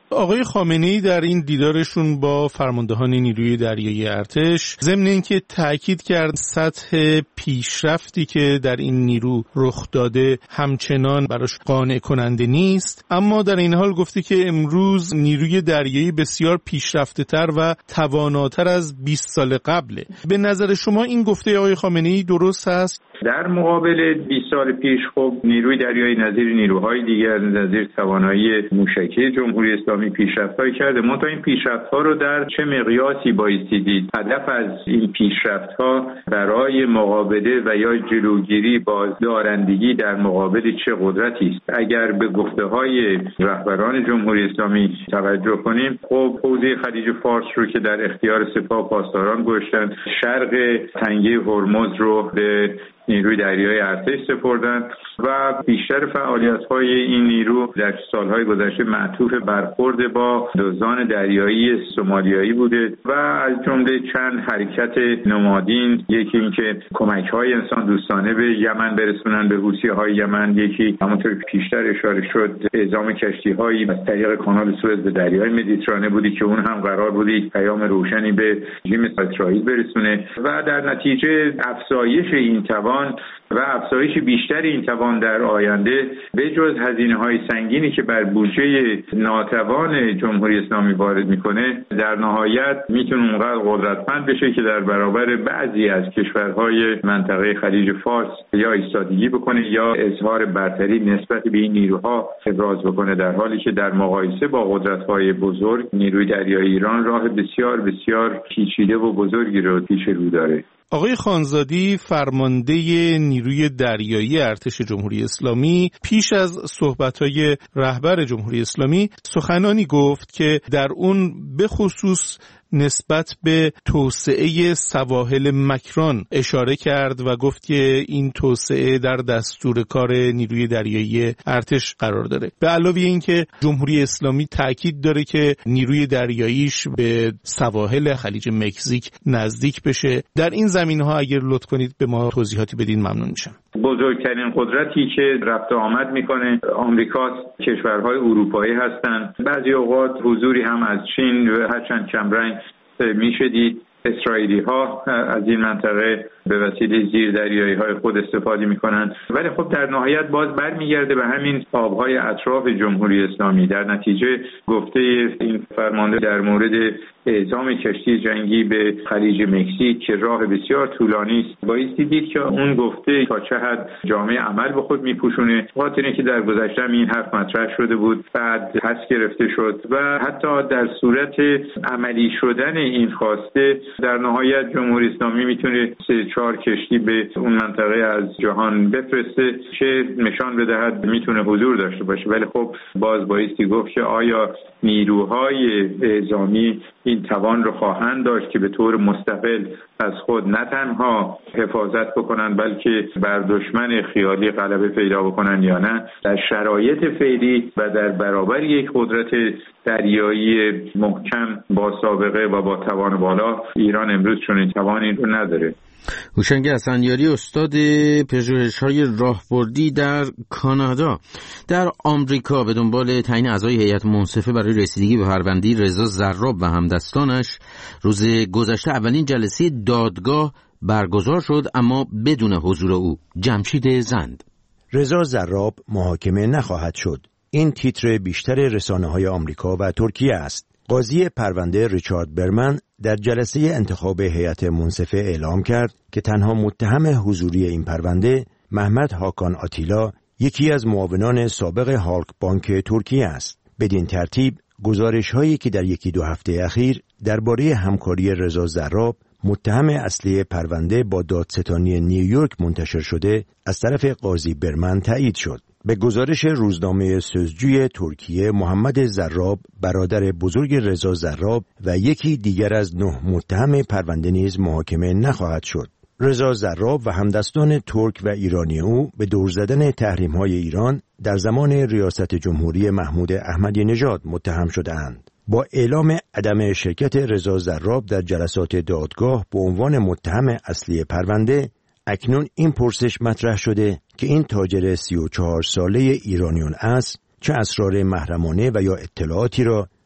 آقای خامنه‌ای در این دیدارشون با فرماندهان نیروی دریایی ارتش ضمن اینکه تاکید کرد سطح پیشرفتی که در این نیرو رخ داده همچنان براش قانع کننده نیست، اما در این حال گفته که امروز نیروی دریایی بسیار پیشرفته‌تر و تواناتر از بیست سال قبله. به نظر شما این گفته آقای خامنه‌ای درست است؟ در مقابل بیست سال پیش خب نیروی دریایی نظیر نیروهای دیگر، نظیر توانایی موشکی جمهوری اسلامی پیشرفت‌هایی کرده. منتها این پیشرفت‌ها رو در چه مقیاسی بایستی دید؟ هدف از این پیشرفت‌ها برای مقابله و یا جلوگیری با دارندگی در مقابل چه قدرتی است؟ اگر به گفته‌های رهبران جمهوری اسلامی توجه کنیم، خب حوزه خلیج فارس رو که در اختیار سپاه پاسداران گذاشتن، شرق تنگه هرمز رو به نیروی دریایی ارتش سپردن و بیشتر فعالیت‌های این نیرو در سالهای گذشته معطوف برخورد با دزدان دریایی سومالیایی بوده و از جمله چند حرکت نمادین، یکی اینکه کمک‌های انسان دوستانه به یمن برسونن به حوثی‌های یمن، یکی همونطور که پیشتر اشاره شد اعزام کشتی‌هایی از طریق کانال سوئز به دریای مدیترانه بودی که اون هم قرار بود یک پیام روشنی به رژیم اسرائیل برسونه و در نتیجه افزایش این توان و افزایش بیشتر این توان در آینده به جز هزینه‌های سنگینی که بر بودجه ناتوان جمهوری اسلامی وارد میکنه، در نهایت میتونه اونقدر قدرتمند بشه که در برابر بعضی از کشورهای منطقه خلیج فارس یا ایستادگی بکنه یا اظهار برتری نسبت به این نیروها ابراز بکنه، در حالی که در مقایسه با قدرت‌های بزرگ نیروی دریایی ایران راه بسیار بسیار پیچیده و بزرگی رو پیش رو داره. آقای خانزادی فرمانده نیروی دریایی ارتش جمهوری اسلامی پیش از صحبت‌های رهبر جمهوری اسلامی سخنانی گفت که در اون به خصوص نسبت به توسعه سواحل مکران اشاره کرد و گفت که این توسعه در دستور کار نیروی دریایی ارتش قرار داره. به علاوه این که جمهوری اسلامی تاکید داره که نیروی دریاییش به سواحل خلیج مکزیک نزدیک بشه. در این زمینه‌ها اگر لطف کنید به ما توضیحاتی بدین ممنون میشم. بزرگترین قدرتی که رفت و آمد میکنه آمریکاست، کشورهای اروپایی هستند، بعضی اوقات حضوری هم از چین و هرچند کمرنگ میشه دید. اسرائیلی ها از این منطقه به وسیله زیر دریایی های خود استفاده میکنن، ولی خب در نهایت باز برمیگرده به همین آبهای اطراف جمهوری اسلامی. در نتیجه گفته این فرمانده در مورد اعزام کشتی جنگی به خلیج مکزیک که راه بسیار طولانی است، بایستی دید که اون گفته تا چه حد جامعه عمل به خود میپوشونه، خاطر اینکه در گذشته این حرف مطرح شده بود، بعد حذف گرفته شد و حتی در صورت عملی شدن این خواسته در نهایت جمهوری اسلامی میتونه سه چهار کشتی به اون منطقه از جهان بفرسته که نشان بدهد میتونه حضور داشته باشه. ولی خب باز بایستی گفت که آیا نیروهای اعزامی این توان رو خواهند داشت که به طور مستقل از خود نه تنها حفاظت بکنن بلکه بر دشمن خیالی غلبه پیدا بکنن یا نه. در شرایط فعلی و در برابر یک قدرت دریایی محکم با سابقه و با توان بالا، ایران امروز چنین توانی رو نداره. هوشنگ اسفندیاری استاد پژوهش‌های راهبردی در کانادا. در آمریکا به دنبال تعیین اعضای هیئت منصفه برای رسیدگی به پرونده رضا زراب و همدستانش روز گذشته اولین جلسه دادگاه برگزار شد، اما بدون حضور او. جمشید زند. رضا زراب محاکمه نخواهد شد. این تیتر بیشتر رسانه‌های آمریکا و ترکیه است. قاضی پرونده ریچارد برمن در جلسه انتخاب هیئت منصفه اعلام کرد که تنها متهم حضوری این پرونده محمد هاکان آتیلا، یکی از معاونان سابق هالک بانک ترکیه است. بدین ترتیب گزارش‌هایی که در یکی دو هفته اخیر درباره همکاری رضا زراب، متهم اصلی پرونده با دادستانی نیویورک منتشر شده، از طرف قاضی برمن تایید شد. به گزارش روزنامه سözcü ترکیه، محمد زراب برادر بزرگ رضا زراب و یکی دیگر از نه متهم پرونده نیز محاکمه نخواهد شد. رضا زراب و همدستان ترک و ایرانی او به دور زدن تحریم‌های ایران در زمان ریاست جمهوری محمود احمدی نژاد متهم شده‌اند. با اعلام عدم شرکت رضا زراب در جلسات دادگاه به عنوان متهم اصلی پرونده، اکنون این پرسش مطرح شده که این تاجر سی و چهار ساله ایرانیون است چه اسرار محرمانه و یا اطلاعاتی را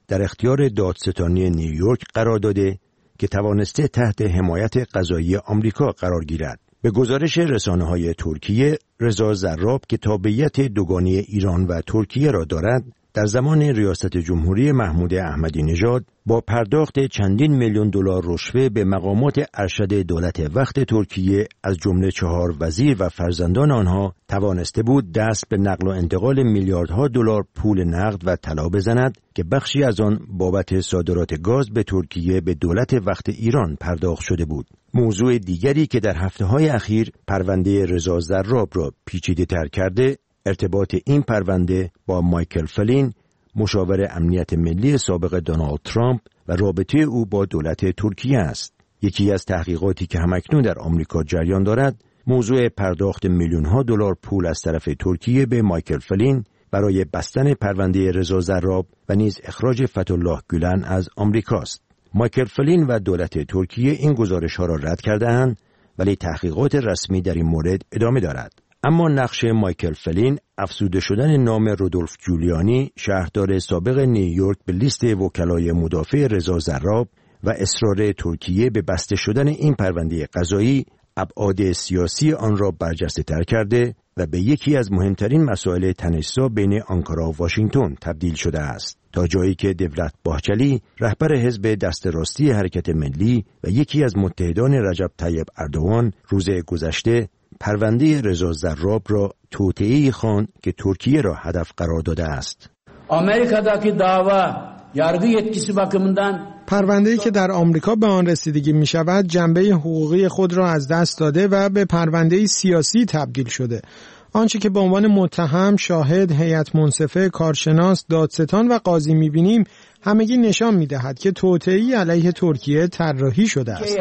در اختیار دادستانی نیویورک قرار داده که توانسته تحت حمایت قضایی آمریکا قرار گیرد. به گزارش رسانه‌های ترکیه، رضا زراب که تابعیت دوگانه ایران و ترکیه را دارد، در زمان ریاست جمهوری محمود احمدی نژاد با پرداخت چندین میلیون دلار رشوه به مقامات ارشد دولت وقت ترکیه از جمله چهار وزیر و فرزندان آنها توانسته بود دست به نقل و انتقال میلیاردها دلار پول نقد و طلا بزند که بخشی از آن بابت صادرات گاز به ترکیه به دولت وقت ایران پرداخت شده بود. موضوع دیگری که در هفته‌های اخیر پرونده رضا زراب را پیچیده‌تر کرده، ارتباط این پرونده با مایکل فلین، مشاور امنیت ملی سابق دونالد ترامپ و رابطه او با دولت ترکیه است. یکی از تحقیقاتی که همکنون در آمریکا جریان دارد، موضوع پرداخت میلیون‌ها دلار پول از طرف ترکیه به مایکل فلین برای بستن پرونده رضا زراب و نیز اخراج فتح‌الله گولن از آمریکاست. مایکل فلین و دولت ترکیه این گزارش‌ها را رد کرده‌اند، ولی تحقیقات رسمی در این مورد ادامه دارد. اما نقش مایکل فلین، افزوده شدن نام رودولف جولیانی، شهردار سابق نیویورک به لیست وکلای مدافع رضا زراب و اصرار ترکیه به بسته شدن این پرونده قضایی، ابعاد سیاسی آن را برجسته تر کرده و به یکی از مهمترین مسائل تنش‌زا بین آنکارا و واشنگتن تبدیل شده است، تا جایی که دولت باهچلی، رهبر حزب دست راستی حرکت ملی و یکی از متحدان رجب طیب اردوغان، روز گذشته پرونده رضا زراب را توطئه‌ای خواند که ترکیه را هدف قرار داده است. آمریکa'daki dava yargı yetkisi bakımından پرونده‌ای که در آمریکا به آن رسیدگی می شود جنبه حقوقی خود را از دست داده و به پرونده سیاسی تبدیل شده. آنچه که به عنوان متهم، شاهد، هیئت منصفه، کارشناس، دادستان و قاضی می بینیم همگی نشان می دهد که توطئه‌ای علیه ترکیه طراحی شده است.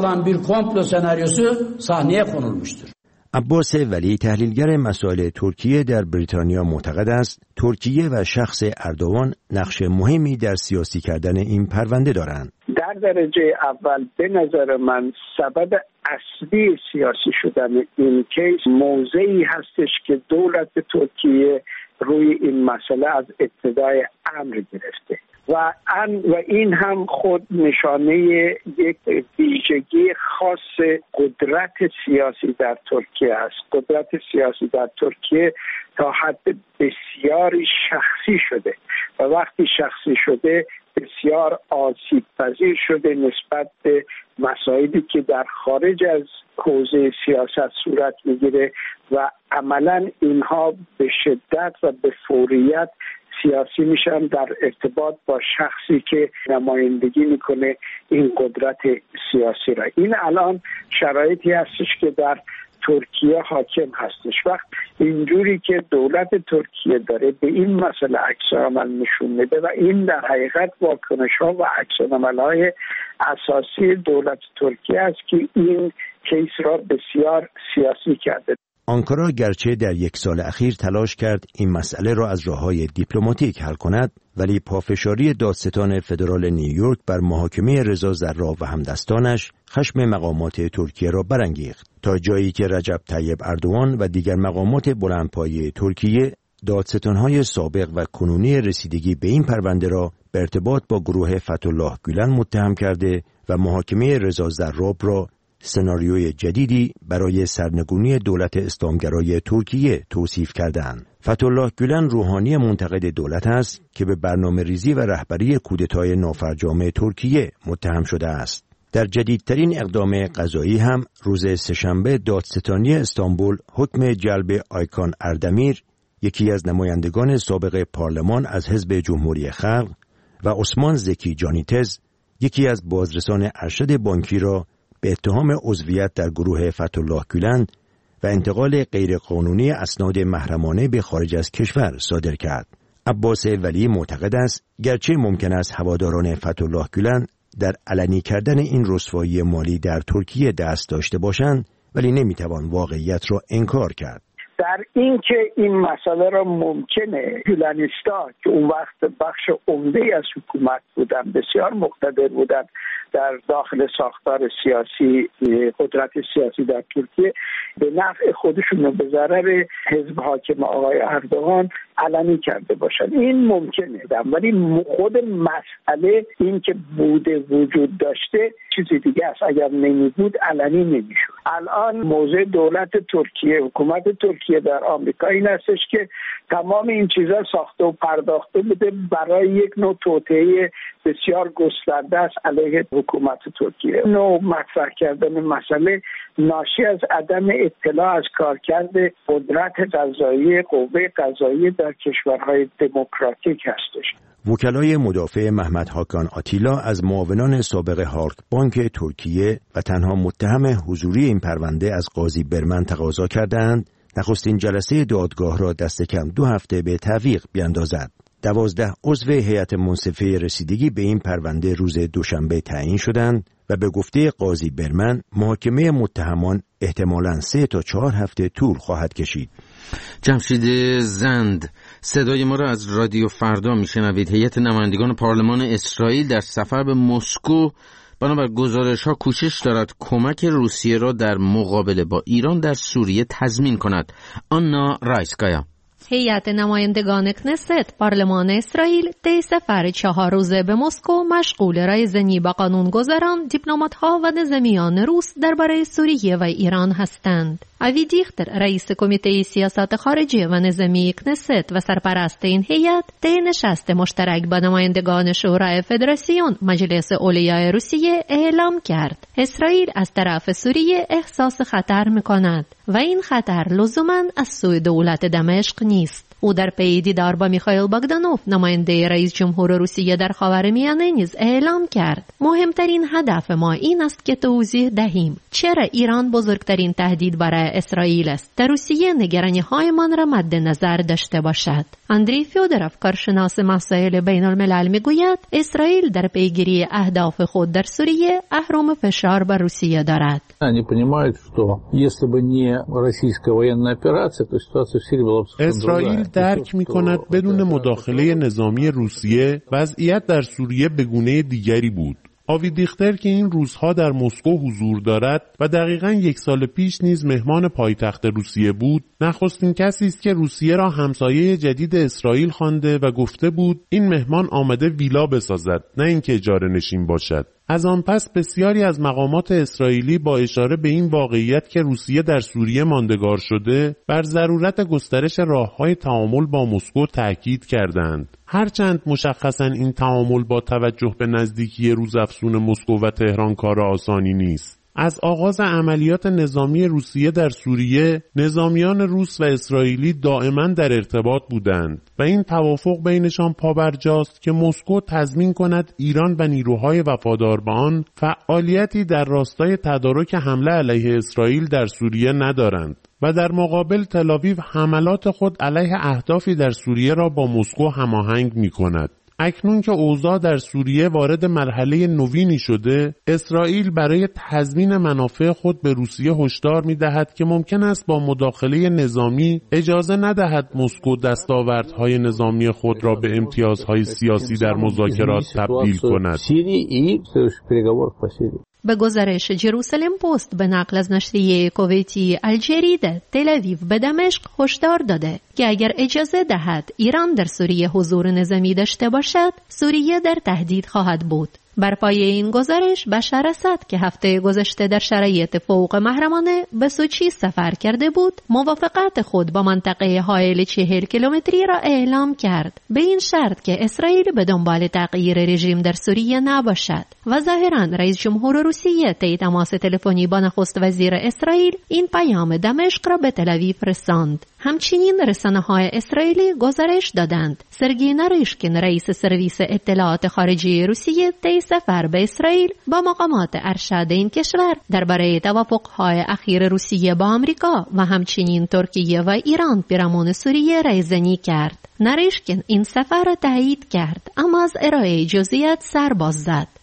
عباس ولی، تحلیلگر مسائل ترکیه در بریتانیا، معتقد است ترکیه و شخص اردوغان نقش مهمی در سیاسی کردن این پرونده دارند. در درجه اول به نظر من سبب اصلی سیاسی شدن این کیس موضعی هستش که دولت ترکیه روی این مسئله از ابتدای امر گرفته و و این هم خود نشانه یک ویژگی خاص قدرت سیاسی در ترکیه است. قدرت سیاسی در ترکیه تا حد بسیاری شخصی شده و وقتی شخصی شده بسیار آسیب پذیر شده نسبت به مسائلی که در خارج از حوزه سیاست صورت میگیره و عملا اینها به شدت و به فوریت سیاسی میشن در ارتباط با شخصی که نمایندگی میکنه این قدرت سیاسی را. این الان شرایطی هستش که در ترکیه حاکم هستش. وقت اینجوری که دولت ترکیه داره به این مسئله عکس‌العمل نشون میده و این در حقیقت واکنش‌ها و عکس‌العمل‌های اساسی دولت ترکیه است که این کیس را بسیار سیاسی کرده. آنکارا گرچه در یک سال اخیر تلاش کرد این مسئله را از راه‌های دیپلماتیک حل کند، ولی پافشاری دادستان فدرال نیویورک بر محاکمه رضا زراب و همدستانش خشم مقامات ترکیه را برانگیخت، تا جایی که رجب طیب اردوغان و دیگر مقامات بلندپایه ترکیه دادستان‌های سابق و کنونی رسیدگی به این پرونده را به ارتباط با گروه فتح‌الله گولن متهم کرده و محاکمه رضا زراب را سناریوی جدیدی برای سرنگونی دولت اسلامگرای ترکیه توصیف کردند. فتح‌الله گولن روحانی منتقد دولت است که به برنامه ریزی و رهبری کودتای نافرجام ترکیه متهم شده است. در جدیدترین اقدام قضایی هم روز سه‌شنبه دادستانی استانبول حکم جلب آیکان اردمیر، یکی از نمایندگان سابق پارلمان از حزب جمهوری خلق، و عثمان زکی جانیتز، یکی از بازرسان ارشد بانکی را به اتهام عضویت در گروه فتح‌الله گولن و انتقال غیرقانونی اسناد محرمانه به خارج از کشور صادر کرد. عباس ولی معتقد است گرچه ممکن است هواداران فتح‌الله گولن در علنی کردن این رسوایی مالی در ترکیه دست داشته باشند، ولی نمیتوان واقعیت را انکار کرد. در این که این مسئله را ممکنه گولنیستا که اون وقت بخش عمده از حکومت بودن، بسیار مقتدر بودن در داخل ساختار سیاسی قدرت سیاسی در ترکیه به نفع خودشون و به ضرر حزب حاکم آقای اردوغان علنی کرده باشن. این ممکنه، ولی خود مسئله این که بوده وجود داشته چیزی دیگه است. اگر نمی بود علنی نمیشد. الان موضع دولت ترکیه، حکومت ترکیه در آمریکا این هستش که تمام این چیزا ساخته و پرداخته بوده برای یک نوع توطئه بسیار گسترده است علیه حکومت ترکیه. نوع مطرح کردن مسئله ناشی از عدم اطلاع از کارکرد قدرت قضایی قوه قضایی در کشورهای دموکراتیک هستش. وکلای مدافع محمد هاکان آتیلا از معاونان سابق هالک بانک ترکیه و تنها متهم حضوری این پرونده از قاضی برمن تقاضا کردند نخستین جلسه دادگاه را دست کم دو هفته به تعویق بیاندازد. دوازده عضو هیئت منصفه رسیدگی به این پرونده روز دوشنبه تعیین شدند و به گفته قاضی برمن محاکمه متهمان احتمالاً سه تا چهار هفته طول خواهد کشید. جمشید زند، صدای ما را از رادیو فردا میشنوید. هیئت نمایندگان پارلمان اسرائیل در سفر به مسکو بنابر گزارش‌ها کوشش دارد کمک روسیه را در مقابله با ایران در سوریه تضمین کند. آنا رایسکایا. هیئت نمایندگان کنست پارلمان اسرائیل طی سفر چهار روزه به مسکو مشغول رایزنی با قانونگذاران، دیپلمات‌ها و نظامیان روس درباره سوریه و ایران هستند. اوی دیختر، رئیس کمیته سیاست خارجی و نظامی کنست و سرپرست این هیئت، طی نشست مشترک با نمایندگان شورای فدراسیون مجلس اولیای روسیه اعلام کرد اسرائیل از طرف سوریه احساس خطر می‌کند و این خطر لزوماً از سوی دولت دمشق نیست. او در پی دیدار با میخائیل باگدانوف، نماینده رئیس جمهور روسیه در خاورمیانه، نیز اعلام کرد مهمترین هدف ما این است که توضیح دهیم چرا ایران بزرگترین تهدید برای اسرائیل است تا روسیه نگرانی‌هایمان را مد نظر داشته باشد. اندری فیودروف، کارشناس مسائل بین الملل، میگوید اسرائیل در پیگیری اهداف خود در سوریه اهرم فشار بر روسیه دارد. Они понимают, что если бы не российская военная операция, то ситуация в Сирии была бы اسرائیل درک می‌کند بدون مداخله نظامی روسیه وضعیت در سوریه به گونه دیگری بود. آوی دیختر که این روزها در مسکو حضور دارد و دقیقاً یک سال پیش نیز مهمان پایتخت روسیه بود، نخستین کسی است که روسیه را همسایه جدید اسرائیل خوانده و گفته بود این مهمان آمده ویلا بسازد، نه اینکه اجاره نشین باشد. از آن پس بسیاری از مقامات اسرائیلی با اشاره به این واقعیت که روسیه در سوریه ماندگار شده، بر ضرورت گسترش راه‌های تعامل با مسکو تأکید کردند. هرچند مشخصاً این تعامل با توجه به نزدیکی روزافزون مسکو و تهران کار آسانی نیست. از آغاز عملیات نظامی روسیه در سوریه، نظامیان روس و اسرائیلی دائما در ارتباط بودند و این توافق بینشان پابرجاست که مسکو تضمین کند ایران و نیروهای وفادار به آن فعالیتی در راستای تدارک حمله علیه اسرائیل در سوریه ندارند و در مقابل تل‌آویو حملات خود علیه اهدافی در سوریه را با مسکو هماهنگ می‌کند. اکنون که اوضاع در سوریه وارد مرحله نوینی شده، اسرائیل برای تضمین منافع خود به روسیه هشدار می‌دهد که ممکن است با مداخله نظامی اجازه ندهد مسکو دستاوردهای نظامی خود را به امتیازهای سیاسی در مذاکرات تبدیل کند. به گزارش جروسلم پست به نقل از نشریه کویتی الجریده، تل آویو به دمشق هشدار داده که اگر اجازه دهد ایران در سوریه حضور نظامی داشته باشد، سوریه در تهدید خواهد بود. بر پایه این گزارش بشار اسد که هفته گذشته در شرایط فوق محرمانه به سوچی سفر کرده بود، موافقت خود با منطقه حائل چهل کیلومتری را اعلام کرد، به این شرط که اسرائیل به دنبال تغییر رژیم در سوریه نباشد. و ظاهراً رئیس جمهور روسیه طی تماس تلفنی با نخست وزیر اسرائیل این پیام دمشق را به تل آویو رساند. همچنین رسانه‌های اسرائیلی گزارش دادند سرگئی ناریشکین، رئیس سرویس اطلاعات خارجی روسیه، طی سفر به اسرائیل با مقامات ارشد این کشور درباره توافق‌های اخیر روسیه با آمریکا و همچنین ترکیه و ایران پیرامون سوریه رایزنی کرد. ناریشکین این سفر را تایید کرد، اما از ارائه جزئیات سر باز زد.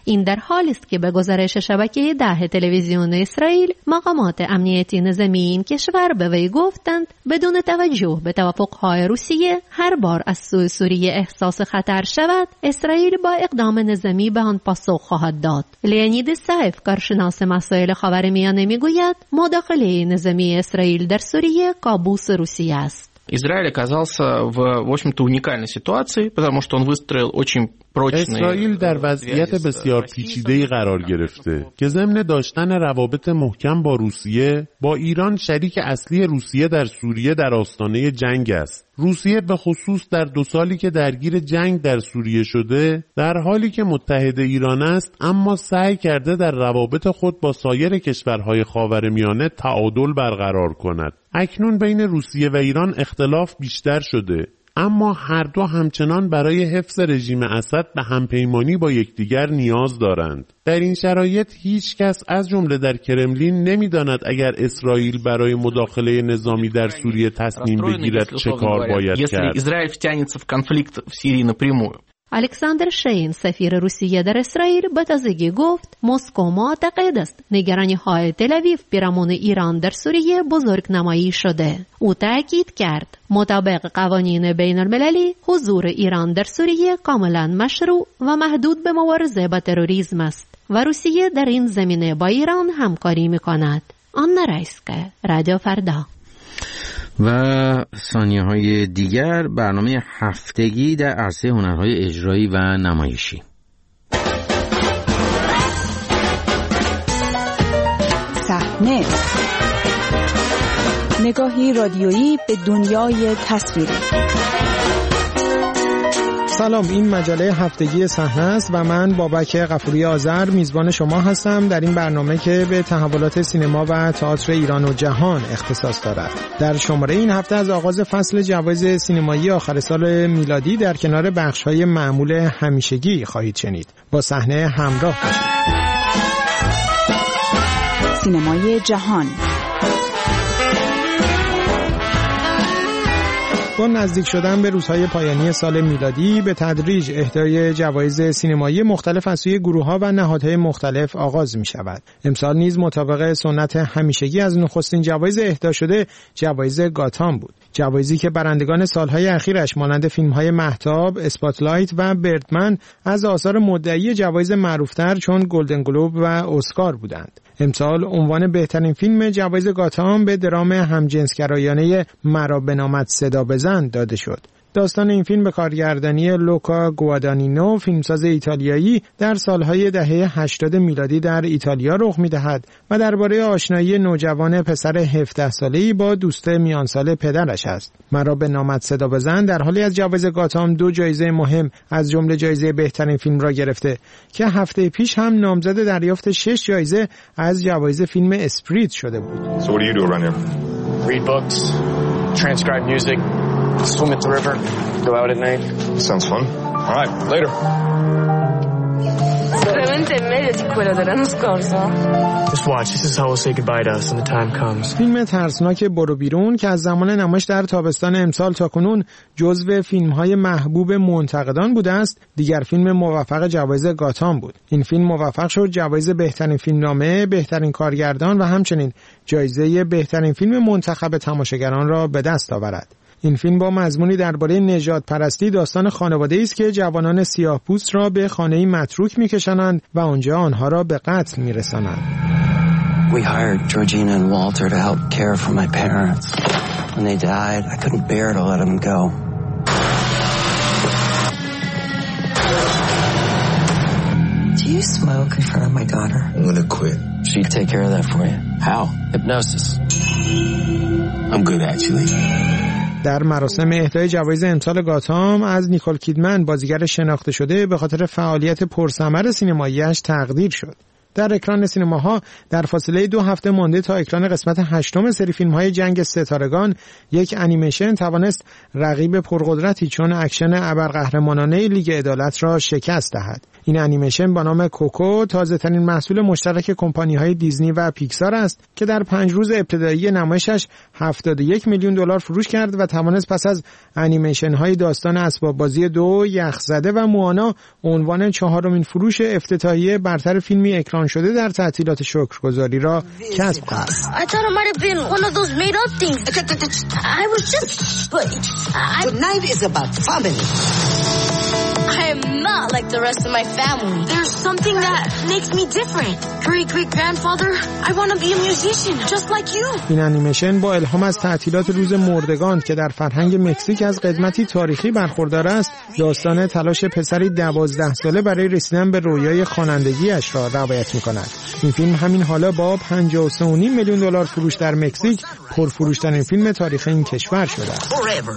این در حالی است که به گزارش شبکه ده تلویزیون اسرائیل مقامات امنیتی نظامی این کشور به وی گفتند بدون توجه به توافق‌های روسیه هر بار از سوی سوریه احساس خطر شود اسرائیل با اقدام نظامی به آن پاسخ خواهد داد. لیونید سایف کارشناس مسائل خاورمیانه میگوید مداخله نظامی اسرائیل در سوریه کابوس روسیه است. Израиль оказался в, в общем-то, уникальной ситуации, потому что он выстроил очень прочные... اسرائیل در وضعیت بسیار پیچیده‌ای قرار گرفته که ضمن داشتن روابط محکم با روسیه، با ایران شریک اصلی روسیه در سوریه در آستانه جنگ است. روسیه به خصوص در دو سالی که درگیر جنگ در سوریه شده، در حالی که متحد ایران است، اما سعی کرده در روابط خود با سایر کشورهای خاورمیانه تعادل برقرار کند. اکنون بین روسیه و ایران اختلاف بیشتر شده، اما هر دو همچنان برای حفظ رژیم اسد به همپیمانی با یکدیگر نیاز دارند. در این شرایط هیچ کس از جمله در کرملین نمی‌داند اگر اسرائیل برای مداخله نظامی در سوریه تصمیم بگیرد چه کار باید کرد. اسرائیل втянется в конфликт в Сирии напрямую. الکساندر شین سفیر روسیه در اسرائیل به تازگی گفت مسکو معتقد است نگرانی‌های تل‌آویو پیرامون ایران در سوریه بزرگ نمایی شده. او تاکید کرد مطابق قوانین بین المللی حضور ایران در سوریه کاملا مشروع و محدود به مبارزه با تروریسم است و روسیه در این زمینه با ایران همکاری می‌کند. آنا رایسکه، رادیو فردا. و ثانیه های دیگر برنامه هفتگی در عرصه هنرهای اجرایی و نمایشی. صحنه، نگاهی رادیویی به دنیای تصویری. سلام، این مجله هفتگی صحنه است و من بابک غفوری آذر میزبان شما هستم در این برنامه که به تحولات سینما و تئاتر ایران و جهان اختصاص دارد. در شماره این هفته از آغاز فصل جوایز سینمایی آخر سال میلادی در کنار بخش‌های معمول همیشگی خواهید شنید. با صحنه همراه باشید. سینمای جهان. با نزدیک شدن به روزهای پایانی سال میلادی به تدریج اهدای جوایز سینمایی مختلف از سوی گروه‌ها و نهادهای مختلف آغاز می‌شود. امسال نیز مطابق سنت همیشگی از نخستین جوایز اهدا شده جوایز گاتام بود. جوایزی که برندگان سالهای اخیرش مانند فیلم‌های مهتاب، اسپاتلایت و بردمن از آثار مدعی جوایز معروفتر چون گلدن گلوب و اسکار بودند. امسال عنوان بهترین فیلم جوایز گاتام به درام همجنسگرایانه مرا به نامت صدا بزن داده شد. داستان این فیلم به کارگردانی لوکا گوادانینو، فیلمساز ایتالیایی، در سالهای دهه هشتاد میلادی در ایتالیا رخ می‌دهد و درباره آشنایی نوجوان پسر هفده ساله‌ای با دوست میان سال پدرش است. مرا به نامت صدا بزن در حالی از جوایز گاتام دو جایزه مهم از جمله جایزه بهترین فیلم را گرفته که هفته پیش هم نامزد دریافت شش جایزه از جوایز فیلم اسپریت شده بود. So what do you do around here? Read books, transcribe music, swim at the river, go out at night. Sounds fun. All right, later. Veramente meglio di quello dell'anno scorso. Just watch. This is how we'll say goodbye to us when the time comes. فیلم ترسناک برو بیرون که از زمان نمایش در تابستان امسال تا کنون جزو فیلم‌های محبوب منتقدان بوده است، دیگر فیلم موفق جوایز گاتام بود. این فیلم موفق شد جوایز بهترین فیلمنامه، بهترین کارگردان و همچنین جایزه بهترین فیلم منتخب تماشاگران را به دست آورد. این فیلم با مضمونی درباره نژاد پرستی داستان خانواده‌ای است که جوانان سیاه‌پوست را به خانه‌ای متروک می‌کشانند و آنجا آنها را به قتل می‌رسانند. We hired Georgina and Walter to help care for my parents. When they died, I couldn't bear to let them go. Do you smoke in front of my daughter? I'm gonna quit. She'd take care of that for you. How? Hypnosis. I'm good actually. در مراسم اهدای جوایز امسال گاتام از نیکول کیدمن بازیگر شناخته شده به خاطر فعالیت پرثمر سینمایی‌اش تقدیر شد. در اکران سینماها در فاصله دو هفته مانده تا اکران قسمت هشتم سری فیلم‌های جنگ ستارگان، یک انیمیشن توانست رقیب پرقدرتی چون اکشن ابرقهرمانانه لیگ عدالت را شکست دهد. این انیمیشن با نام کوکو تازه‌ترین محصول مشترک کمپانی‌های دیزنی و پیکسار است که در پنج روز ابتدایی نمایشش هفتاد و یک میلیون دلار فروش کرد و توانست پس از انیمیشن‌های داستان اسباب بازی دو، یخزده و موانا عنوان چهارمین فروش افتتاحیه برتر فیلمی اکران شده در تعطیلات شکرگزاری را کسب کند. I am not like the rest of my family. There's something that makes me different. Great great grandfather, I want to be a musician just like you. این انیمیشن با الهام از تعطیلات روز مردگان که در فرهنگ مکزیک از قدمتی تاریخی برخوردار است، داستان تلاش پسری دوازده ساله برای رسیدن به رویای خوانندگی‌اش را روایت می‌کند. این فیلم همین حالا با پنجاه و سه و نیم میلیون دلار فروش در مکزیک پرفروش‌ترین فیلم تاریخ این کشور شده است.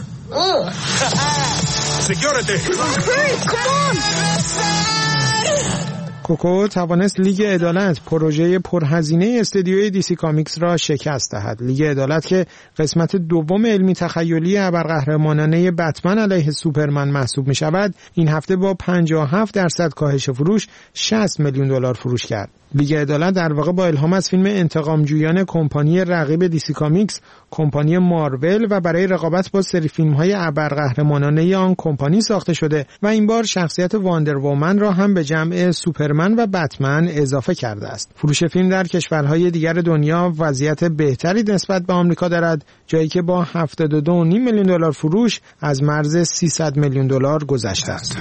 کوکو توانست لیگ عدالت، پروژه پرهزینه استودیوی دیسی کامیکس را شکست دهد. لیگ عدالت که قسمت دوم علمی تخیلی ابرقهرمانانه بتمن علیه سوپرمن محسوب می شود، این هفته با پنجاه و هفت درصد کاهش فروش شصت میلیون دلار فروش کرد. لیگ عدالت در واقع با الهام از فیلم انتقامجویان کمپانی رقیب دیسی کامیکس، کمپانی مارول و برای رقابت با سری فیلم‌های ابرقهرمانانه آن کمپانی ساخته شده و این بار شخصیت واندر وومن را هم به جمع سوپرمن و بتمن اضافه کرده است. فروش فیلم در کشورهای دیگر دنیا وضعیت بهتری نسبت به آمریکا دارد، جایی که با هفتاد و دو و نیم میلیون دلار فروش از مرز سیصد میلیون دلار گذشته است.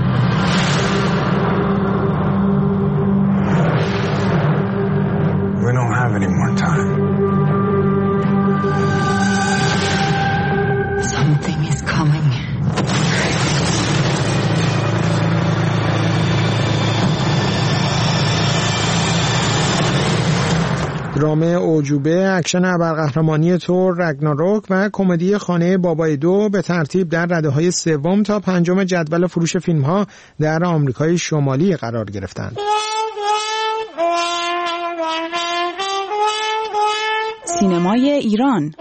We don't have any more time. Something is coming. درام اعجوبه، اکشن ابرقهرمانی تور رگناروک و کمدی خانه بابای دو به ترتیب در رده‌های سوم تا پنجم جدول فروش فیلم‌ها در آمریکای شمالی قرار گرفتند. سینمای ایران.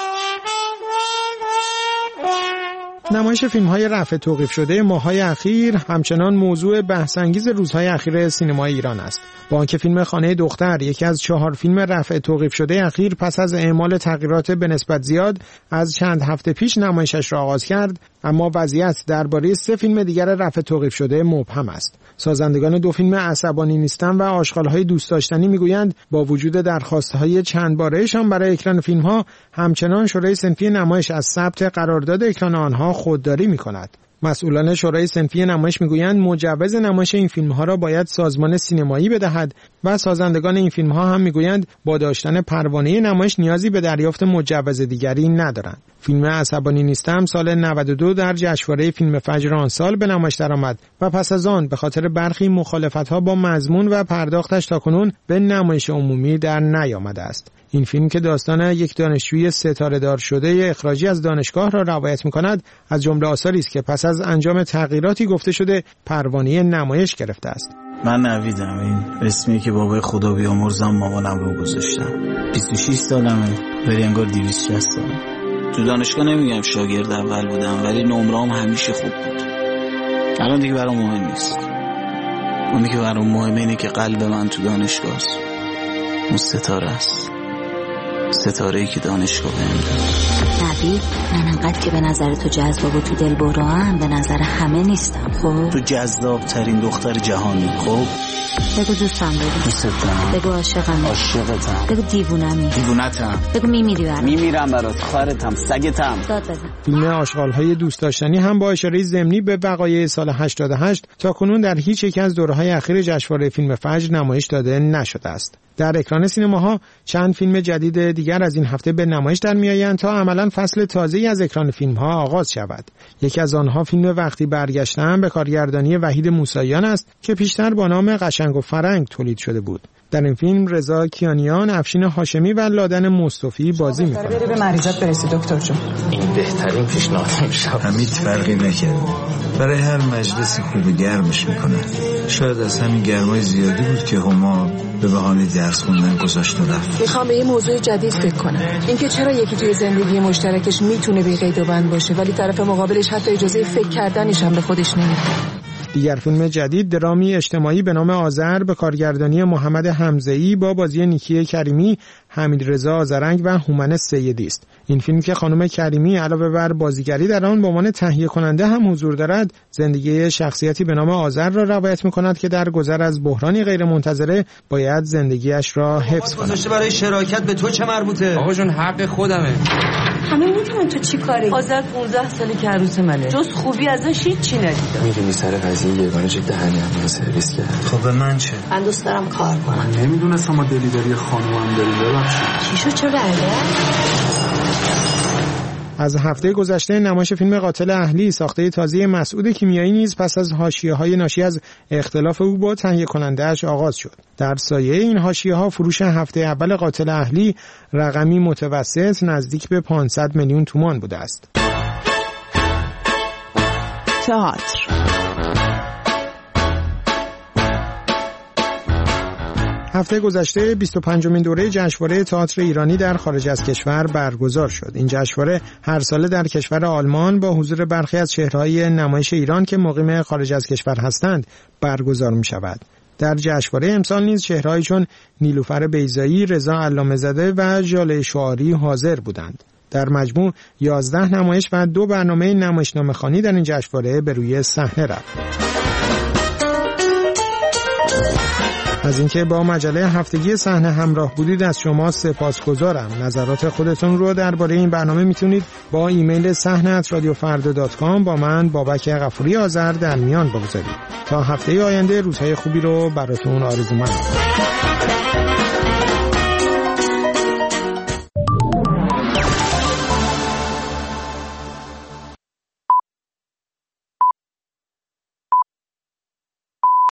نمایش فیلم‌های رفع توقیف شده ماه‌های اخیر همچنان موضوع بحث‌انگیز روزهای اخیر سینمای ایران است. با آنکه فیلم خانه دختر، یکی از چهار فیلم رفع توقیف شده اخیر، پس از اعمال تغییرات به نسبت زیاد از چند هفته پیش نمایشش را آغاز کرد، اما وضعیت درباره سه فیلم دیگر رفع توقیف شده مبهم است. سازندگان دو فیلم عصبانی نیستم و آشغال‌های دوست داشتنی میگویند با وجود درخواست‌های چند باره‌شان برای اکران فیلم‌ها، همچنان شورای صنفی نمایش از ثبت قرارداد اکران آنها خودداری می‌کند. مسئولان شورای صنفی نمایش میگویند مجوز نمایش این فیلم‌ها را باید سازمان سینمایی بدهد و سازندگان این فیلم‌ها هم میگویند با داشتن پروانه نمایش نیازی به دریافت مجوز دیگری ندارند. فیلم عصبانی نیستم سال نود و دو در جشنواره فیلم فجر آن سال به نمایش درآمد و پس از آن به خاطر برخی مخالفت‌ها با مضمون و پرداختش تاکنون به نمایش عمومی در نیامده است. این فیلم که داستان یک دانشجوی ستاره دار شده اخراجی از دانشگاه را روایت می‌کند، از جمله آثاری است که پس از انجام تغییراتی گفته شده پروانه نمایش گرفته است. من نویدم، این اسمی که بابای خدا بیامرزم مامانم رو گذاشتم. بیست و شش سالمه، ولی انگار دویست و شصت سالم. تو دانشگاه نمیگم شاگرد اول بودم، ولی نمره‌ام همیشه خوب بود. الان دیگه برام مهم نیست. اونی که برام مهمه اینه که قلب من تو دانشگاه است. اون ستاره است. ستاره‌ای که دانشگاه بهم داد. نبی، من انقدر که به نظر تو جذاب و تو دل برام، به نظر همه نیستم. خب تو جذاب ترین دختر جهانی. خب بگو دوستم، بگو دوستت دارم، بگو عاشقم، عاشقتم، بگو دیوونمی، دیوونتم، بگو میمیری برام، میمیرم برات، خارتم، سگتم. داد بزن. فیلم آشغال‌های دوست داشتنی هم با اشاره ضمنی به وقایع سال هشتاد و هشت تا کنون در هیچ یک از دوره‌های اخیر جشنواره فیلم فجر نمایش داده نشده است. در اکران سینماها چند فیلم جدید دیگر از این هفته به نمایش در میآیند تا عملاً فصل تازه‌ای از اکران فیلم‌ها آغاز شود. یکی از آنها فیلم وقتی برگشتم به کارگردانی وحید موسیان است که پیشتر با نام قشنگ و فرنگ تولید شده بود. در این فیلم رضا کیانیان، افشین هاشمی و لادن مصطفی بازی می‌کنند. بری به مریضات برسی دکتر جون. این بهترین پیشنهاد میشه. حمید فرقی نکرد. برای هر مجلسی خوب گرمش میکنه. شاید از همین گرمای زیادی بود که هما به بهانه درس خوندن گذاشت و رفت. میخوام به یه موضوع جدید فکر کنم. اینکه چرا یکی توی زندگی مشترکش میتونه بی قید و بند باشه ولی طرف مقابلش حتی اجازه فکر کردنش هم به خودش نمیده. دیگر فیلم جدید درامی اجتماعی به نام آذر به کارگردانی محمد حمزه‌ای با بازی نیکی کریمی، حمیدرضا آذرنگ و هومن سیدی است. این فیلم که خانم کریمی علاوه بر بازیگری در آن به عنوان تهیه کننده هم حضور دارد، زندگی شخصیتی به نام آذر را روایت می‌کند که در گذر از بحرانی غیرمنتظره باید زندگیش را حفظ کند. گذاشته برای شراکت به تو چه مربوطه؟ آقا جون حق خودمه. همه میدونن تو چی کاری؟ آذر پانزده ساله که عروس منه. جز خوبی ازش هیچی ندیدم. میدونی سر قضیه یگانه جد دهنی هم سرویس کرد. خب به من چه؟ من دوست دارم کار کنم. من نمیدونستم ما دلیوری خانومم داریم. ببخشید. چی شد چه برده؟ از هفته گذشته نمایش فیلم قاتل اهلی ساخته تازه مسعود کیمیایی نیز پس از حاشیه‌های ناشی از اختلاف او با تهیه کننده‌اش آغاز شد. در سایه این حاشیه‌ها فروش هفته اول قاتل اهلی رقمی متوسط نزدیک به پانصد میلیون تومان بوده است. تئاتر هفته گذشته بیست و پنجمین دوره جشنواره تئاتر ایرانی در خارج از کشور برگزار شد. این جشنواره هر ساله در کشور آلمان با حضور برخی از چهره‌های نمایش ایران که مقیم خارج از کشور هستند برگزار می‌شود. در جشنواره امسال نیز چهره‌هایی چون نیلوفر بیضایی، رضا علامه‌زاده و ژاله شعاری حاضر بودند. در مجموع یازده نمایش و دو برنامه نمایشنامه‌خوانی در این جشنواره به روی صحنه رفت. از اینکه با مجله هفتگی صحنه همراه بودید از شما سپاسگزارم. نظرات خودتون رو درباره این برنامه میتونید با ایمیل صحنه ات رادیو فردا دات کام با من بابک غفوری آذر در میان بگذارید. تا هفته آینده روزهای خوبی رو براتون آرزو می‌کنم.